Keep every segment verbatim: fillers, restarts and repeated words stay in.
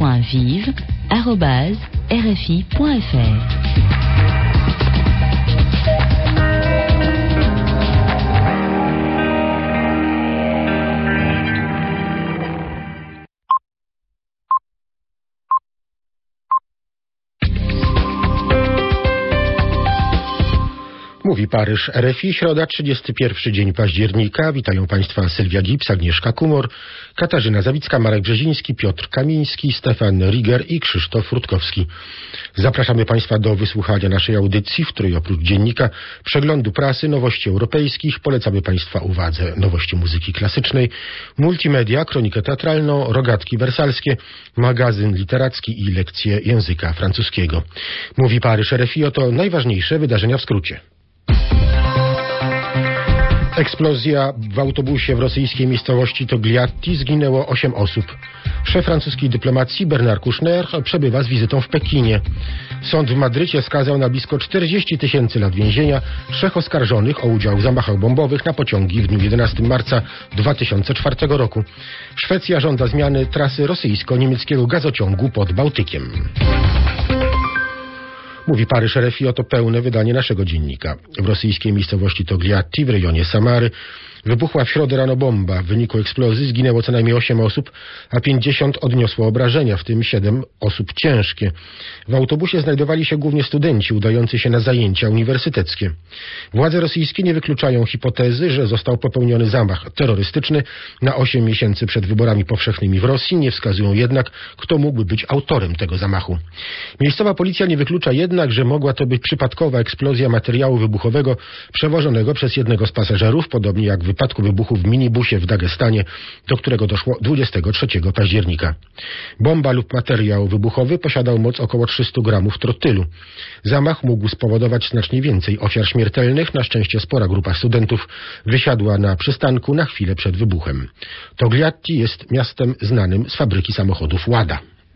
point vive arobase r f i point f r. Mówi Paryż, R F I, środa, trzydziesty pierwszy dzień października. Witają Państwa Sylwia Gibbs, Agnieszka Kumor, Katarzyna Zawicka, Marek Brzeziński, Piotr Kamiński, Stefan Riger i Krzysztof Rutkowski. Zapraszamy Państwa do wysłuchania naszej audycji, w której oprócz dziennika, przeglądu prasy, nowości europejskich, polecamy Państwa uwadze nowości muzyki klasycznej, multimedia, kronikę teatralną, rogatki wersalskie, magazyn literacki i lekcje języka francuskiego. Mówi Paryż, R F I, oto najważniejsze wydarzenia w skrócie. Eksplozja w autobusie w rosyjskiej miejscowości Togliatti, zginęło osiem osób. Szef francuskiej dyplomacji Bernard Kouchner przebywa z wizytą w Pekinie. Sąd w Madrycie skazał na blisko czterdzieści tysięcy lat więzienia trzech oskarżonych o udział w zamachach bombowych na pociągi w dniu jedenastego marca dwa tysiące czwartego roku. Szwecja żąda zmiany trasy rosyjsko-niemieckiego gazociągu pod Bałtykiem. Mówi Paryż, R F I, oto pełne wydanie naszego dziennika. W rosyjskiej miejscowości Togliatti w rejonie Samary wybuchła w środę rano bomba. W wyniku eksplozji zginęło co najmniej osiem osób, a pięćdziesiąt odniosło obrażenia, w tym siedem osób ciężkie. W autobusie znajdowali się głównie studenci udający się na zajęcia uniwersyteckie. Władze rosyjskie nie wykluczają hipotezy, że został popełniony zamach terrorystyczny na osiem miesięcy przed wyborami powszechnymi w Rosji. Nie wskazują jednak, kto mógłby być autorem tego zamachu. Miejscowa policja nie wyklucza jednak, że mogła to być przypadkowa eksplozja materiału wybuchowego przewożonego przez jednego z pasażerów, podobnie jak w wypadku wybuchu w minibusie w Dagestanie, do którego doszło dwudziestego trzeciego października. Bomba lub materiał wybuchowy posiadał moc około trzysta gramów trotylu. Zamach mógł spowodować znacznie więcej ofiar śmiertelnych. Na szczęście spora grupa studentów wysiadła na przystanku na chwilę przed wybuchem. Togliatti jest miastem znanym z fabryki samochodów Łada.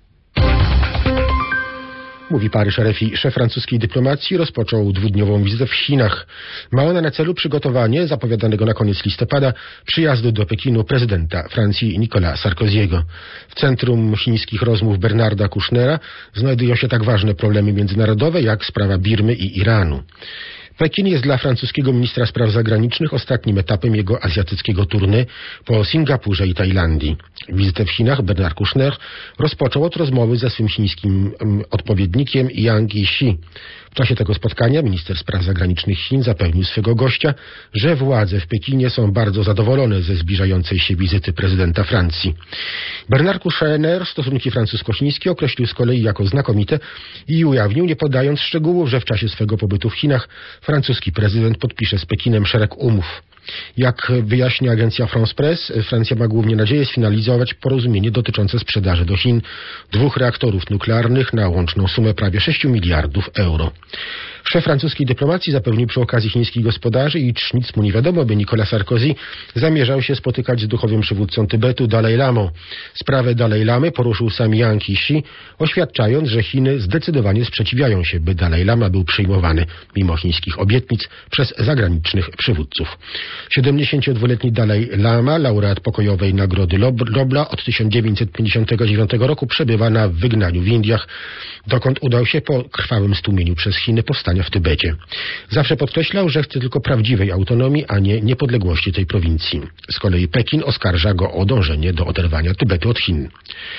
Mówi Paryż, R F I. Szef francuskiej dyplomacji rozpoczął dwudniową wizytę w Chinach. Ma ona na celu przygotowanie zapowiadanego na koniec listopada przyjazdu do Pekinu prezydenta Francji Nicolas Sarkozy'ego. W centrum chińskich rozmów Bernarda Koushnera znajdują się tak ważne problemy międzynarodowe jak sprawa Birmy i Iranu. Pekin jest dla francuskiego ministra spraw zagranicznych ostatnim etapem jego azjatyckiego tournée po Singapurze i Tajlandii. Wizytę w Chinach Bernard Kouchner rozpoczął od rozmowy ze swym chińskim um, odpowiednikiem Yang Jiechi. W czasie tego spotkania minister spraw zagranicznych Chin zapewnił swego gościa, że władze w Pekinie są bardzo zadowolone ze zbliżającej się wizyty prezydenta Francji. Bernard Kouchner stosunki francusko-chińskie określił z kolei jako znakomite i ujawnił, nie podając szczegółów, że w czasie swego pobytu w Chinach francuski prezydent podpisze z Pekinem szereg umów. Jak wyjaśnia agencja France Press, Francja ma głównie nadzieję sfinalizować porozumienie dotyczące sprzedaży do Chin dwóch reaktorów nuklearnych na łączną sumę prawie sześciu miliardów euro. Szef francuskiej dyplomacji zapewnił przy okazji chińskich gospodarzy, iż nic mu nie wiadomo, by Nicolas Sarkozy zamierzał się spotykać z duchowym przywódcą Tybetu Dalaj Lamą. Sprawę Dalaj Lamy poruszył sam Yang Jiechi, oświadczając, że Chiny zdecydowanie sprzeciwiają się, by Dalaj Lama był przyjmowany mimo chińskich obietnic przez zagranicznych przywódców. siedemdziesięciodwuletni Dalaj Lama, laureat pokojowej Nagrody Nobla od tysiąc dziewięćset pięćdziesiątego dziewiątego roku, przebywa na wygnaniu w Indiach, dokąd udał się po krwawym stłumieniu przez Chiny powstania w Tybecie. Zawsze podkreślał, że chce tylko prawdziwej autonomii, a nie niepodległości tej prowincji. Z kolei Pekin oskarża go o dążenie do oderwania Tybetu od Chin.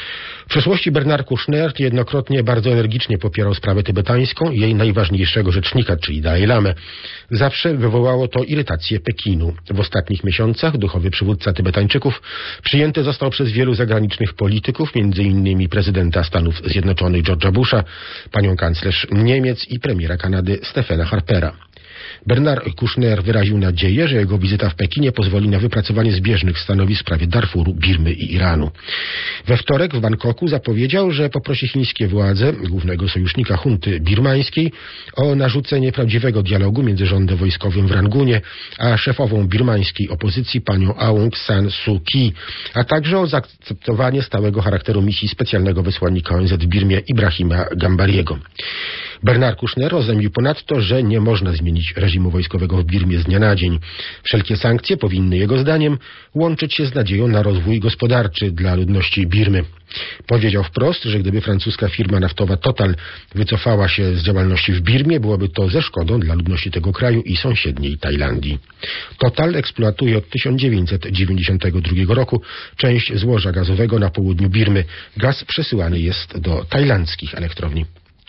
W przeszłości Bernard Kouchner jednokrotnie bardzo energicznie popierał sprawę tybetańską i jej najważniejszego rzecznika, czyli Dalaj Lamę. Zawsze wywołało to irytację Pekinu. W ostatnich miesiącach duchowy przywódca Tybetańczyków przyjęty został przez wielu zagranicznych polityków, między innymi prezydenta Stanów Zjednoczonych George'a Busha, panią kanclerz Niemiec i premiera Kanady Stephena Harpera. Bernard Kouchner wyraził nadzieję, że jego wizyta w Pekinie pozwoli na wypracowanie zbieżnych stanowisk w sprawie Darfuru, Birmy i Iranu. We wtorek w Bangkoku zapowiedział, że poprosi chińskie władze, głównego sojusznika junty birmańskiej, o narzucenie prawdziwego dialogu między rządem wojskowym w Rangunie a szefową birmańskiej opozycji panią Aung San Suu Kyi, a także o zaakceptowanie stałego charakteru misji specjalnego wysłannika O N Z w Birmie Ibrahima Gambariego. Bernard Kouchner oznajmił ponadto, że nie można zmienić reżimu wojskowego w Birmie z dnia na dzień. Wszelkie sankcje powinny, jego zdaniem, łączyć się z nadzieją na rozwój gospodarczy dla ludności Birmy. Powiedział wprost, że gdyby francuska firma naftowa Total wycofała się z działalności w Birmie, byłoby to ze szkodą dla ludności tego kraju i sąsiedniej Tajlandii. Total eksploatuje od tysiąc dziewięćset dziewięćdziesiątego drugiego roku część złoża gazowego na południu Birmy. Gaz przesyłany jest do tajlandzkich elektrowni.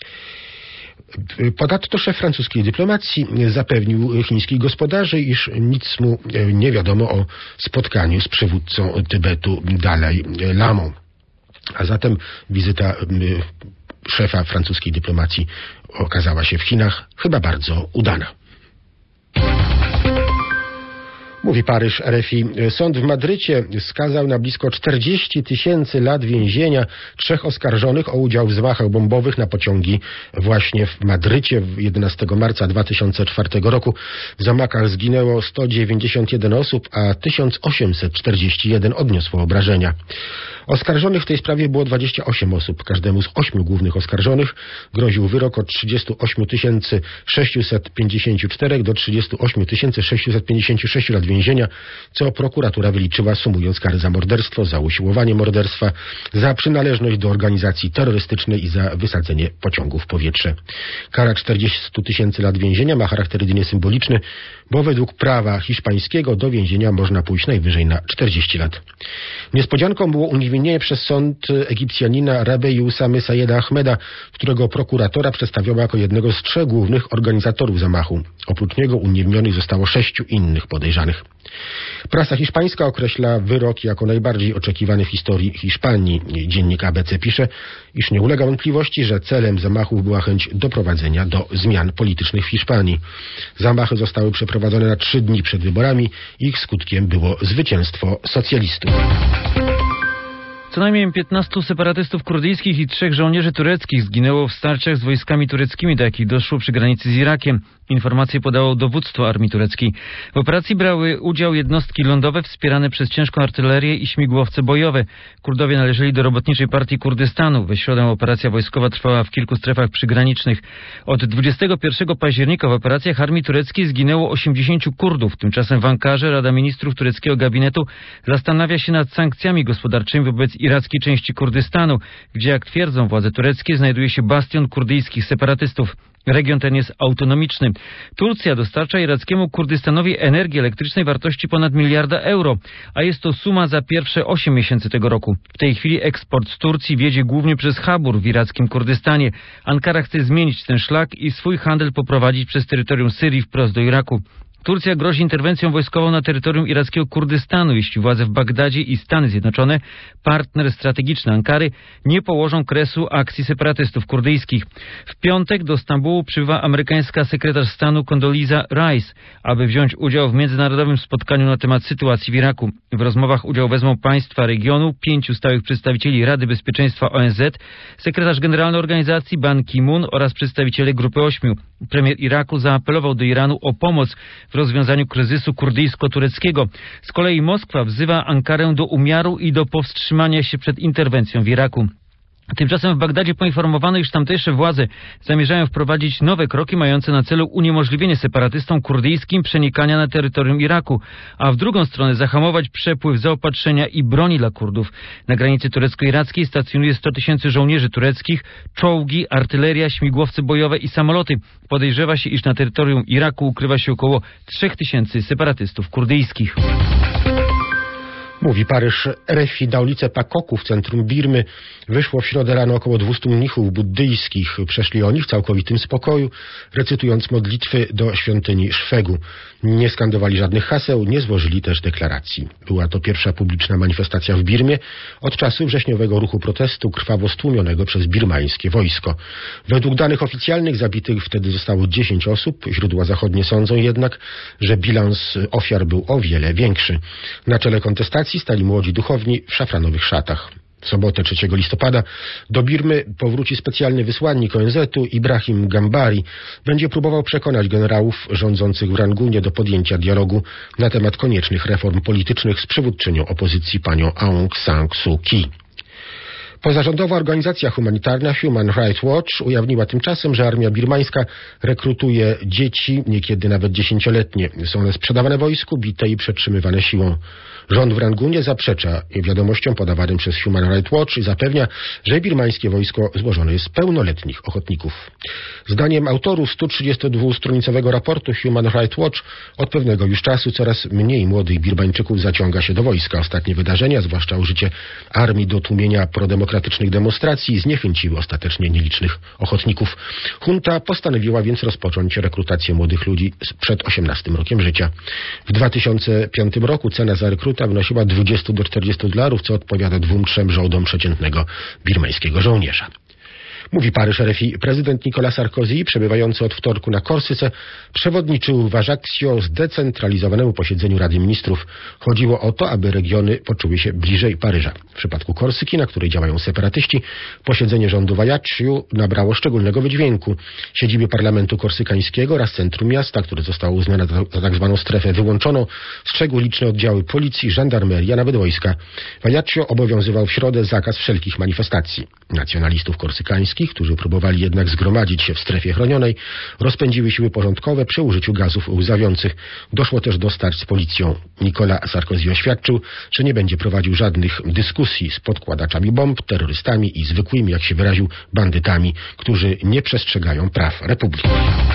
Ponadto szef francuskiej dyplomacji zapewnił chińskich gospodarzy, iż nic mu nie wiadomo o spotkaniu z przywódcą Tybetu Dalaj Lamą. A zatem wizyta szefa francuskiej dyplomacji okazała się w Chinach chyba bardzo udana. Mówi Paryż R F I. Sąd w Madrycie skazał na blisko czterdzieści tysięcy lat więzienia trzech oskarżonych o udział w zamachach bombowych na pociągi właśnie w Madrycie jedenastego marca dwa tysiące czwartego roku. W zamachach zginęło sto dziewięćdziesiąt jeden osób, a tysiąc osiemset czterdzieści jeden odniosło obrażenia. Oskarżonych w tej sprawie było dwadzieścia osiem osób. Każdemu z ośmiu głównych oskarżonych groził wyrok od trzydziestu ośmiu tysięcy sześciuset pięćdziesięciu czterech do trzydziestu ośmiu tysięcy sześciuset pięćdziesięciu sześciu lat więzienia, co prokuratura wyliczyła, sumując kary za morderstwo, za usiłowanie morderstwa, za przynależność do organizacji terrorystycznej i za wysadzenie pociągu w powietrze. Kara czterdziestu tysięcy lat więzienia ma charakter jedynie symboliczny, bo według prawa hiszpańskiego do więzienia można pójść najwyżej na czterdzieści lat. Niespodzianką było uniewinnienie przez sąd Egipcjanina Rabei Usamy Sayeda Ahmeda, którego prokuratora przedstawiała jako jednego z trzech głównych organizatorów zamachu. Oprócz niego uniewinnionych zostało sześciu innych podejrzanych. Prasa hiszpańska określa wyrok jako najbardziej oczekiwany w historii Hiszpanii. Dziennik A B C pisze, iż nie ulega wątpliwości, że celem zamachów była chęć doprowadzenia do zmian politycznych w Hiszpanii. Zamachy zostały przeprowadzone na trzy dni przed wyborami. Ich skutkiem było zwycięstwo socjalistów. Co najmniej piętnastu separatystów kurdyjskich i trzech żołnierzy tureckich zginęło w starciach z wojskami tureckimi, do jakich doszło przy granicy z Irakiem. Informacje podało dowództwo armii tureckiej. W operacji brały udział jednostki lądowe wspierane przez ciężką artylerię i śmigłowce bojowe. Kurdowie należeli do robotniczej partii Kurdystanu. We środę operacja wojskowa trwała w kilku strefach przygranicznych. Od dwudziestego pierwszego października w operacjach armii tureckiej zginęło osiemdziesięciu Kurdów. Tymczasem w Ankarze Rada Ministrów tureckiego gabinetu zastanawia się nad sankcjami gospodarczymi wobec irackiej części Kurdystanu, gdzie, jak twierdzą władze tureckie, znajduje się bastion kurdyjskich separatystów. Region ten jest autonomiczny. Turcja dostarcza irackiemu Kurdystanowi energii elektrycznej wartości ponad miliarda euro, a jest to suma za pierwsze osiem miesięcy tego roku. W tej chwili eksport z Turcji wiedzie głównie przez Habur w irackim Kurdystanie. Ankara chce zmienić ten szlak i swój handel poprowadzić przez terytorium Syrii wprost do Iraku. Turcja grozi interwencją wojskową na terytorium irackiego Kurdystanu, jeśli władze w Bagdadzie i Stany Zjednoczone, partner strategiczny Ankary, nie położą kresu akcji separatystów kurdyjskich. W piątek do Stambułu przybywa amerykańska sekretarz stanu Condoleezza Rice, aby wziąć udział w międzynarodowym spotkaniu na temat sytuacji w Iraku. W rozmowach udział wezmą państwa regionu, pięciu stałych przedstawicieli Rady Bezpieczeństwa O N Z, sekretarz generalny organizacji Ban Ki-moon oraz przedstawiciele Grupy Ośmiu. Premier Iraku zaapelował do Iranu o pomoc w rozwiązaniu kryzysu kurdyjsko-tureckiego. Z kolei Moskwa wzywa Ankarę do umiaru i do powstrzymania się przed interwencją w Iraku. Tymczasem w Bagdadzie poinformowano, iż tamtejsze władze zamierzają wprowadzić nowe kroki mające na celu uniemożliwienie separatystom kurdyjskim przenikania na terytorium Iraku, a w drugą stronę zahamować przepływ zaopatrzenia i broni dla Kurdów. Na granicy turecko-irackiej stacjonuje sto tysięcy żołnierzy tureckich, czołgi, artyleria, śmigłowce bojowe i samoloty. Podejrzewa się, iż na terytorium Iraku ukrywa się około trzech tysięcy separatystów kurdyjskich. Mówi Paryż R F I. Na ulicę Pakoku w centrum Birmy wyszło w środę rano około dwustu mnichów buddyjskich. Przeszli oni w całkowitym spokoju, recytując modlitwy do świątyni Szwegu. Nie skandowali żadnych haseł, nie złożyli też deklaracji. Była to pierwsza publiczna manifestacja w Birmie od czasu wrześniowego ruchu protestu krwawo stłumionego przez birmańskie wojsko. Według danych oficjalnych zabitych wtedy zostało dziesięć osób. Źródła zachodnie sądzą jednak, że bilans ofiar był o wiele większy. Na czele kontestacji stali młodzi duchowni w szafranowych szatach. W sobotę trzeciego listopada do Birmy powróci specjalny wysłannik O N Z-u Ibrahim Gambari. Będzie próbował przekonać generałów rządzących w Rangunie do podjęcia dialogu na temat koniecznych reform politycznych z przywódczynią opozycji panią Aung San Suu Kyi. Pozarządowa organizacja humanitarna Human Rights Watch ujawniła tymczasem, że armia birmańska rekrutuje dzieci, niekiedy nawet dziesięcioletnie. Są one sprzedawane wojsku, bite i przetrzymywane siłą. Rząd w Rangunie zaprzecza wiadomościom podawanym przez Human Rights Watch i zapewnia, że birmańskie wojsko złożone jest z pełnoletnich ochotników. Zdaniem autorów stu trzydziestodwustronicowego raportu Human Rights Watch od pewnego już czasu coraz mniej młodych Birmańczyków zaciąga się do wojska. Ostatnie wydarzenia, zwłaszcza użycie armii do tłumienia prodemokratycznych demonstracji, zniechęciły ostatecznie nielicznych ochotników. Junta postanowiła więc rozpocząć rekrutację młodych ludzi przed osiemnastym rokiem życia. W dwa tysiące piątym roku cena za rekruta wynosiła dwadzieścia do czterdziestu dolarów, co odpowiada dwóm, trzem żołdom przeciętnego birmańskiego żołnierza. Mówi Paryż R F I. Prezydent Nicolas Sarkozy, przebywający od wtorku na Korsyce, przewodniczył w Ajaccio zdecentralizowanemu posiedzeniu Rady Ministrów. Chodziło o to, aby regiony poczuły się bliżej Paryża. W przypadku Korsyki, na której działają separatyści, posiedzenie rządu w Ajacciu nabrało szczególnego wydźwięku. Siedziby parlamentu korsykańskiego oraz centrum miasta, które zostało uznane za tak zwaną strefę wyłączoną, strzegły liczne oddziały policji, żandarmerii, a nawet wojska. W Ajaccio obowiązywał w środę zakaz wszelkich manifestacji. Nacjonalistów korsykańskich, którzy próbowali jednak zgromadzić się w strefie chronionej, rozpędziły siły porządkowe przy użyciu gazów łzawiących. Doszło też do starć z policją. Nicolas Sarkozy oświadczył, że nie będzie prowadził żadnych dyskusji z podkładaczami bomb, terrorystami i zwykłymi, jak się wyraził, bandytami, którzy nie przestrzegają praw republiki.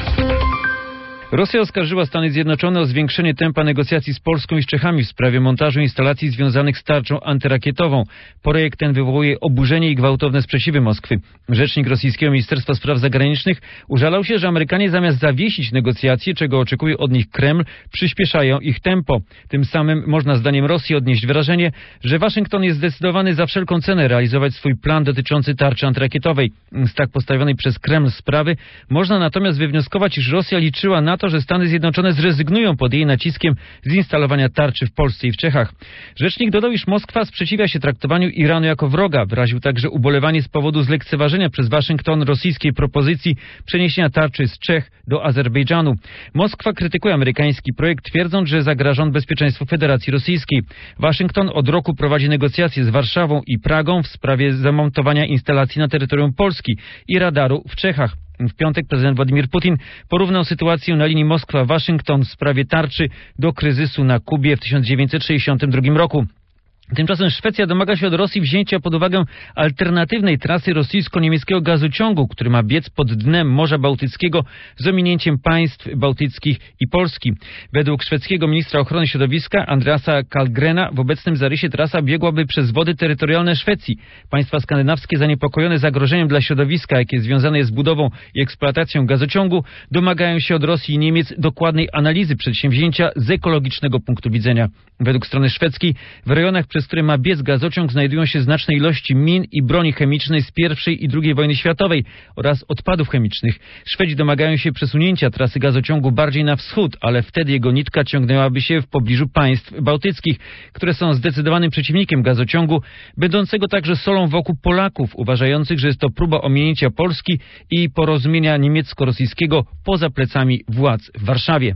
Rosja oskarżyła Stany Zjednoczone o zwiększenie tempa negocjacji z Polską i z Czechami w sprawie montażu instalacji związanych z tarczą antyrakietową. Projekt ten wywołuje oburzenie i gwałtowne sprzeciwy Moskwy. Rzecznik rosyjskiego Ministerstwa Spraw Zagranicznych użalał się, że Amerykanie zamiast zawiesić negocjacje, czego oczekuje od nich Kreml, przyspieszają ich tempo. Tym samym można zdaniem Rosji odnieść wrażenie, że Waszyngton jest zdecydowany za wszelką cenę realizować swój plan dotyczący tarczy antyrakietowej. Z tak postawionej przez Kreml sprawy można natomiast wywnioskować, iż Rosja liczyła na to, że Stany Zjednoczone zrezygnują pod jej naciskiem z instalowania tarczy w Polsce i w Czechach. Rzecznik dodał, iż Moskwa sprzeciwia się traktowaniu Iranu jako wroga. Wyraził także ubolewanie z powodu zlekceważenia przez Waszyngton rosyjskiej propozycji przeniesienia tarczy z Czech do Azerbejdżanu. Moskwa krytykuje amerykański projekt, twierdząc, że zagraża on bezpieczeństwu Federacji Rosyjskiej. Waszyngton od roku prowadzi negocjacje z Warszawą i Pragą w sprawie zamontowania instalacji na terytorium Polski i radaru w Czechach. W piątek prezydent Władimir Putin porównał sytuację na linii Moskwa-Waszyngton w sprawie tarczy do kryzysu na Kubie w tysiąc dziewięćset sześćdziesiątym drugim roku. Tymczasem Szwecja domaga się od Rosji wzięcia pod uwagę alternatywnej trasy rosyjsko-niemieckiego gazociągu, który ma biec pod dnem Morza Bałtyckiego z ominięciem państw bałtyckich i Polski. Według szwedzkiego ministra ochrony środowiska Andreasa Carlgrena w obecnym zarysie trasa biegłaby przez wody terytorialne Szwecji. Państwa skandynawskie zaniepokojone zagrożeniem dla środowiska, jakie związane jest z budową i eksploatacją gazociągu, domagają się od Rosji i Niemiec dokładnej analizy przedsięwzięcia z ekologicznego punktu widzenia. Według strony szwedzkiej w rejonach, przez które ma biec gazociąg, znajdują się znaczne ilości min i broni chemicznej z pierwszej i drugiej wojny światowej oraz odpadów chemicznych. Szwedzi domagają się przesunięcia trasy gazociągu bardziej na wschód, ale wtedy jego nitka ciągnęłaby się w pobliżu państw bałtyckich, które są zdecydowanym przeciwnikiem gazociągu, będącego także solą wokół Polaków, uważających, że jest to próba ominięcia Polski i porozumienia niemiecko-rosyjskiego poza plecami władz w Warszawie.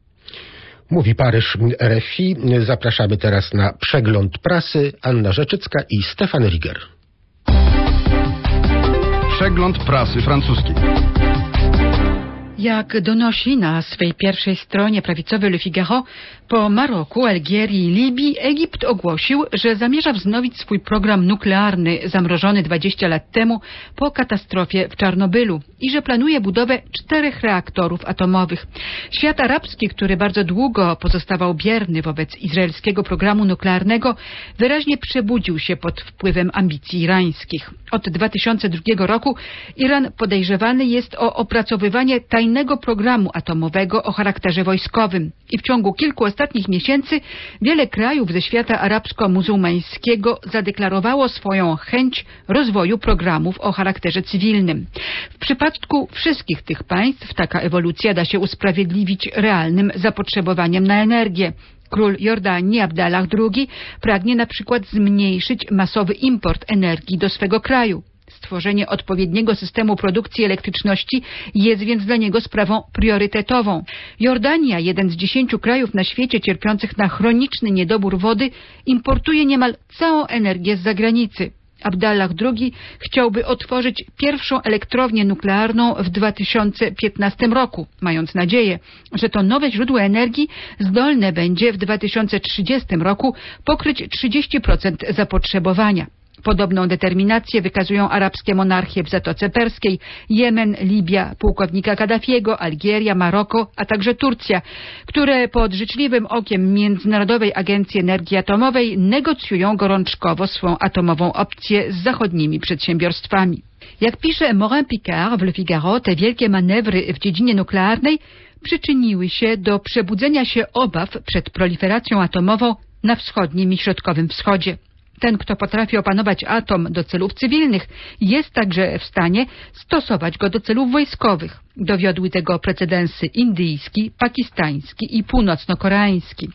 Mówi Paryż R F I. Zapraszamy teraz na przegląd prasy. Anna Rzeczycka i Stefan Riger. Przegląd prasy francuskiej. Jak donosi na swej pierwszej stronie prawicowy Le Figaro, po Maroku, Algierii i Libii Egipt ogłosił, że zamierza wznowić swój program nuklearny zamrożony dwadzieścia lat temu po katastrofie w Czarnobylu i że planuje budowę czterech reaktorów atomowych. Świat arabski, który bardzo długo pozostawał bierny wobec izraelskiego programu nuklearnego, wyraźnie przebudził się pod wpływem ambicji irańskich. Od dwa tysiące drugiego roku Iran podejrzewany jest o opracowywanie tajnego programu atomowego o charakterze wojskowym i w ciągu kilku ostatnich miesięcy wiele krajów ze świata arabsko-muzułmańskiego zadeklarowało swoją chęć rozwoju programów o charakterze cywilnym. W przypadku wszystkich tych państw taka ewolucja da się usprawiedliwić realnym zapotrzebowaniem na energię. Król Jordanii Abdallah drugi pragnie na przykład zmniejszyć masowy import energii do swego kraju. Stworzenie odpowiedniego systemu produkcji elektryczności jest więc dla niego sprawą priorytetową. Jordania, jeden z dziesięciu krajów na świecie cierpiących na chroniczny niedobór wody, importuje niemal całą energię z zagranicy. Abdallah drugi chciałby otworzyć pierwszą elektrownię nuklearną w dwa tysiące piętnastym roku, mając nadzieję, że to nowe źródło energii zdolne będzie w dwa tysiące trzydziestym roku pokryć trzydzieści procent zapotrzebowania. Podobną determinację wykazują arabskie monarchie w Zatoce Perskiej, Jemen, Libia, pułkownika Kaddafiego, Algieria, Maroko, a także Turcja, które pod życzliwym okiem Międzynarodowej Agencji Energii Atomowej negocjują gorączkowo swą atomową opcję z zachodnimi przedsiębiorstwami. Jak pisze Morin-Picard w Le Figaro, te wielkie manewry w dziedzinie nuklearnej przyczyniły się do przebudzenia się obaw przed proliferacją atomową na wschodnim i środkowym wschodzie. Ten, kto potrafi opanować atom do celów cywilnych, jest także w stanie stosować go do celów wojskowych. Dowiodły tego precedensy indyjski, pakistański i północno-koreański.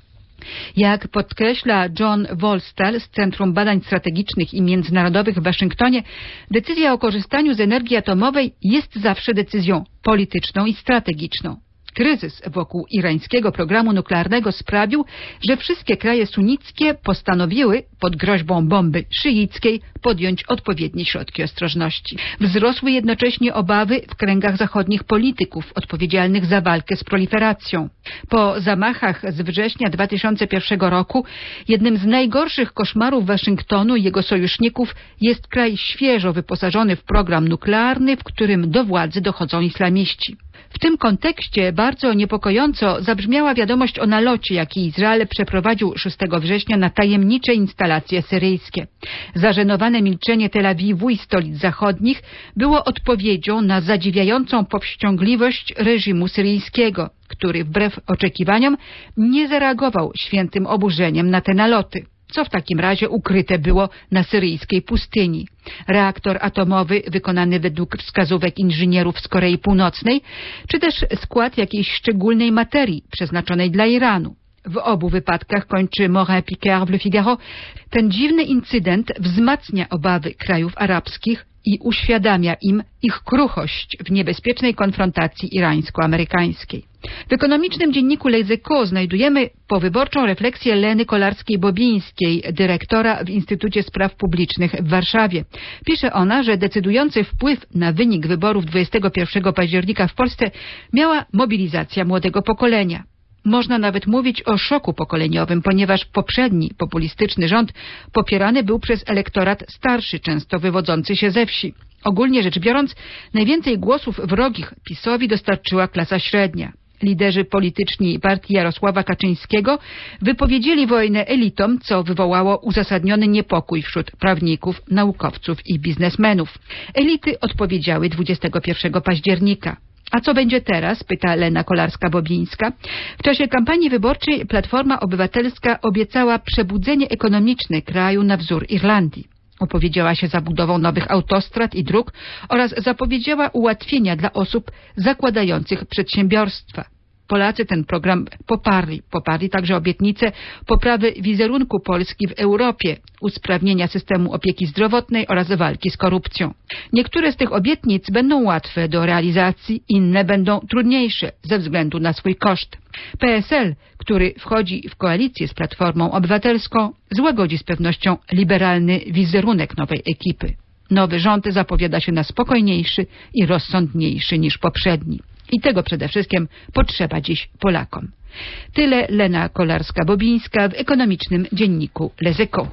Jak podkreśla John Volstall z Centrum Badań Strategicznych i Międzynarodowych w Waszyngtonie, decyzja o korzystaniu z energii atomowej jest zawsze decyzją polityczną i strategiczną. Kryzys wokół irańskiego programu nuklearnego sprawił, że wszystkie kraje sunnickie postanowiły pod groźbą bomby szyickiej podjąć odpowiednie środki ostrożności. Wzrosły jednocześnie obawy w kręgach zachodnich polityków odpowiedzialnych za walkę z proliferacją. Po zamachach z września dwa tysiące pierwszego roku jednym z najgorszych koszmarów Waszyngtonu i jego sojuszników jest kraj świeżo wyposażony w program nuklearny, w którym do władzy dochodzą islamiści. W tym kontekście bardzo niepokojąco zabrzmiała wiadomość o nalocie, jaki Izrael przeprowadził szóstego września na tajemnicze instalacje syryjskie. Zażenowane milczenie Tel Awiwu i stolic zachodnich było odpowiedzią na zadziwiającą powściągliwość reżimu syryjskiego, który wbrew oczekiwaniom nie zareagował świętym oburzeniem na te naloty. Co w takim razie ukryte było na syryjskiej pustyni? Reaktor atomowy wykonany według wskazówek inżynierów z Korei Północnej, czy też skład jakiejś szczególnej materii przeznaczonej dla Iranu? W obu wypadkach, kończy Morin-Picard w Le Figaro, ten dziwny incydent wzmacnia obawy krajów arabskich i uświadamia im ich kruchość w niebezpiecznej konfrontacji irańsko-amerykańskiej. W ekonomicznym dzienniku Les Echos znajdujemy powyborczą refleksję Leny Kolarskiej-Bobińskiej, dyrektora w Instytucie Spraw Publicznych w Warszawie. Pisze ona, że decydujący wpływ na wynik wyborów dwudziestego pierwszego października w Polsce miała mobilizacja młodego pokolenia. Można nawet mówić o szoku pokoleniowym, ponieważ poprzedni populistyczny rząd popierany był przez elektorat starszy, często wywodzący się ze wsi. Ogólnie rzecz biorąc, najwięcej głosów wrogich PiS-owi dostarczyła klasa średnia. Liderzy polityczni partii Jarosława Kaczyńskiego wypowiedzieli wojnę elitom, co wywołało uzasadniony niepokój wśród prawników, naukowców i biznesmenów. Elity odpowiedziały dwudziestego pierwszego października. A co będzie teraz? Pyta Lena Kolarska-Bobińska. W czasie kampanii wyborczej Platforma Obywatelska obiecała przebudzenie ekonomiczne kraju na wzór Irlandii. Opowiedziała się za budową nowych autostrad i dróg oraz zapowiedziała ułatwienia dla osób zakładających przedsiębiorstwa. Polacy ten program poparli. Poparli także obietnicę poprawy wizerunku Polski w Europie, usprawnienia systemu opieki zdrowotnej oraz walki z korupcją. Niektóre z tych obietnic będą łatwe do realizacji, inne będą trudniejsze ze względu na swój koszt. P S L, który wchodzi w koalicję z Platformą Obywatelską, złagodzi z pewnością liberalny wizerunek nowej ekipy. Nowy rząd zapowiada się na spokojniejszy i rozsądniejszy niż poprzedni. I tego przede wszystkim potrzeba dziś Polakom. Tyle Lena Kolarska-Bobińska w ekonomicznym dzienniku Les Echos.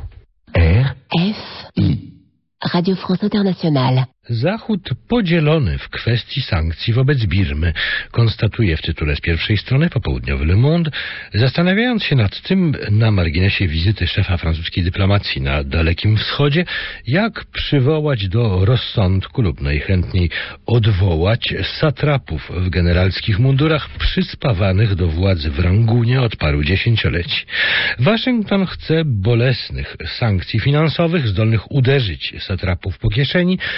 R F I Radio France Internationale. Zachód podzielony w kwestii sankcji wobec Birmy, konstatuje w tytule z pierwszej strony popołudniowy Le Monde, zastanawiając się nad tym na marginesie wizyty szefa francuskiej dyplomacji na Dalekim Wschodzie, jak przywołać do rozsądku lub najchętniej odwołać satrapów w generalskich mundurach przyspawanych do władzy w Rangunie od paru dziesięcioleci. Waszyngton chce bolesnych sankcji finansowych zdolnych uderzyć satrapów po kieszeni i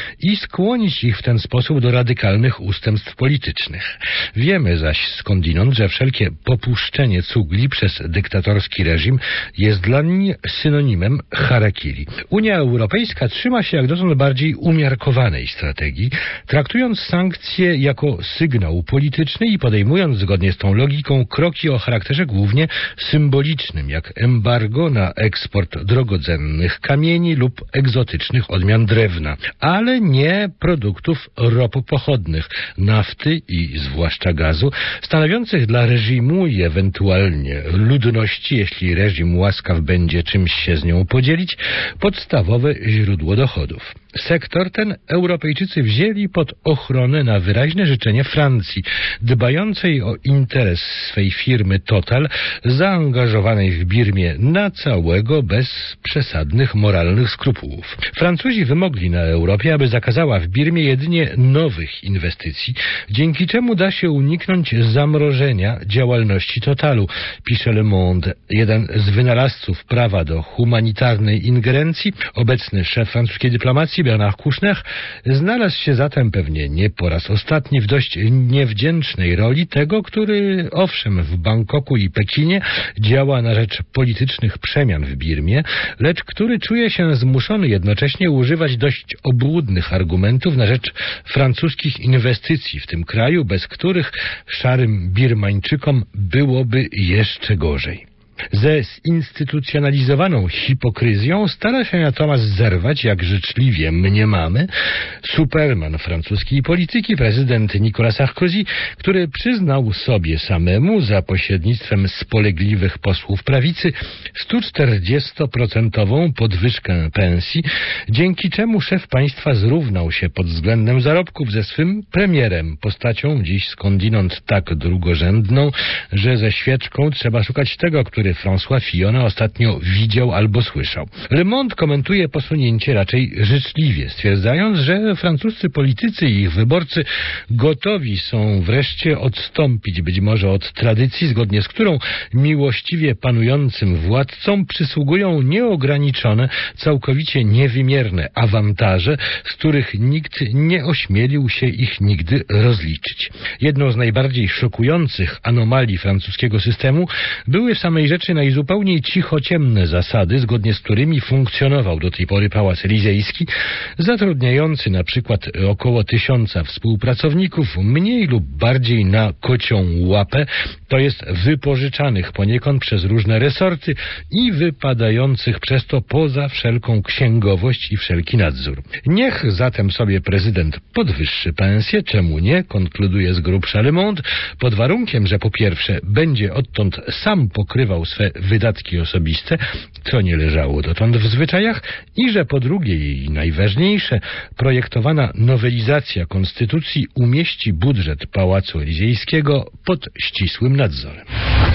skłonić ich w ten sposób do radykalnych ustępstw politycznych. Wiemy zaś skądinąd, że wszelkie popuszczenie cugli przez dyktatorski reżim jest dla nich synonimem harakiri. Unia Europejska trzyma się jak dotąd bardziej umiarkowanej strategii, traktując sankcje jako sygnał polityczny i podejmując zgodnie z tą logiką kroki o charakterze głównie symbolicznym, jak embargo na eksport drogocennych kamieni lub egzotycznych odmian drewna, ale nie produktów ropopochodnych, nafty i zwłaszcza gazu, stanowiących dla reżimu i ewentualnie ludności, jeśli reżim łaskaw będzie czymś się z nią podzielić, podstawowe źródło dochodów. Sektor ten Europejczycy wzięli pod ochronę na wyraźne życzenie Francji, dbającej o interes swej firmy Total, zaangażowanej w Birmie na całego bez przesadnych moralnych skrupułów. Francuzi wymogli na Europie, aby zakazała w Birmie jedynie nowych inwestycji, dzięki czemu da się uniknąć zamrożenia działalności Totalu, pisze Le Monde. Jeden z wynalazców prawa do humanitarnej ingerencji, obecny szef francuskiej dyplomacji Bernard Kouchner, znalazł się zatem pewnie nie po raz ostatni w dość niewdzięcznej roli tego, który owszem w Bangkoku i Pekinie działa na rzecz politycznych przemian w Birmie, lecz który czuje się zmuszony jednocześnie używać dość obłudnych argumentów na rzecz francuskich inwestycji w tym kraju, bez których szarym Birmańczykom byłoby jeszcze gorzej. Ze zinstytucjonalizowaną hipokryzją stara się natomiast zerwać, jak życzliwie mniemamy, superman francuskiej polityki, prezydent Nicolas Sarkozy, który przyznał sobie samemu za pośrednictwem spolegliwych posłów prawicy sto czterdzieści procent podwyżkę pensji, dzięki czemu szef państwa zrównał się pod względem zarobków ze swym premierem, postacią dziś skądinąd tak drugorzędną, że ze świeczką trzeba szukać tego, który François Fillon ostatnio widział albo słyszał. Le Monde komentuje posunięcie raczej życzliwie, stwierdzając, że francuscy politycy i ich wyborcy gotowi są wreszcie odstąpić być może od tradycji, zgodnie z którą miłościwie panującym władcom przysługują nieograniczone, całkowicie niewymierne awantaże, z których nikt nie ośmielił się ich nigdy rozliczyć. Jedną z najbardziej szokujących anomalii francuskiego systemu były w samej rzeczy najzupełniej cichociemne zasady, zgodnie z którymi funkcjonował do tej pory Pałac Elizejski, zatrudniający na przykład około tysiąca współpracowników, mniej lub bardziej na kocią łapę, to jest wypożyczanych poniekąd przez różne resorty i wypadających przez to poza wszelką księgowość i wszelki nadzór. Niech zatem sobie prezydent podwyższy pensję, czemu nie, konkluduje z grubsza Le Monde, pod warunkiem, że po pierwsze będzie odtąd sam pokrywał swe wydatki osobiste, co nie leżało dotąd w zwyczajach, i że po drugie i najważniejsze, projektowana nowelizacja konstytucji umieści budżet Pałacu Elizejskiego pod ścisłym nadzorem.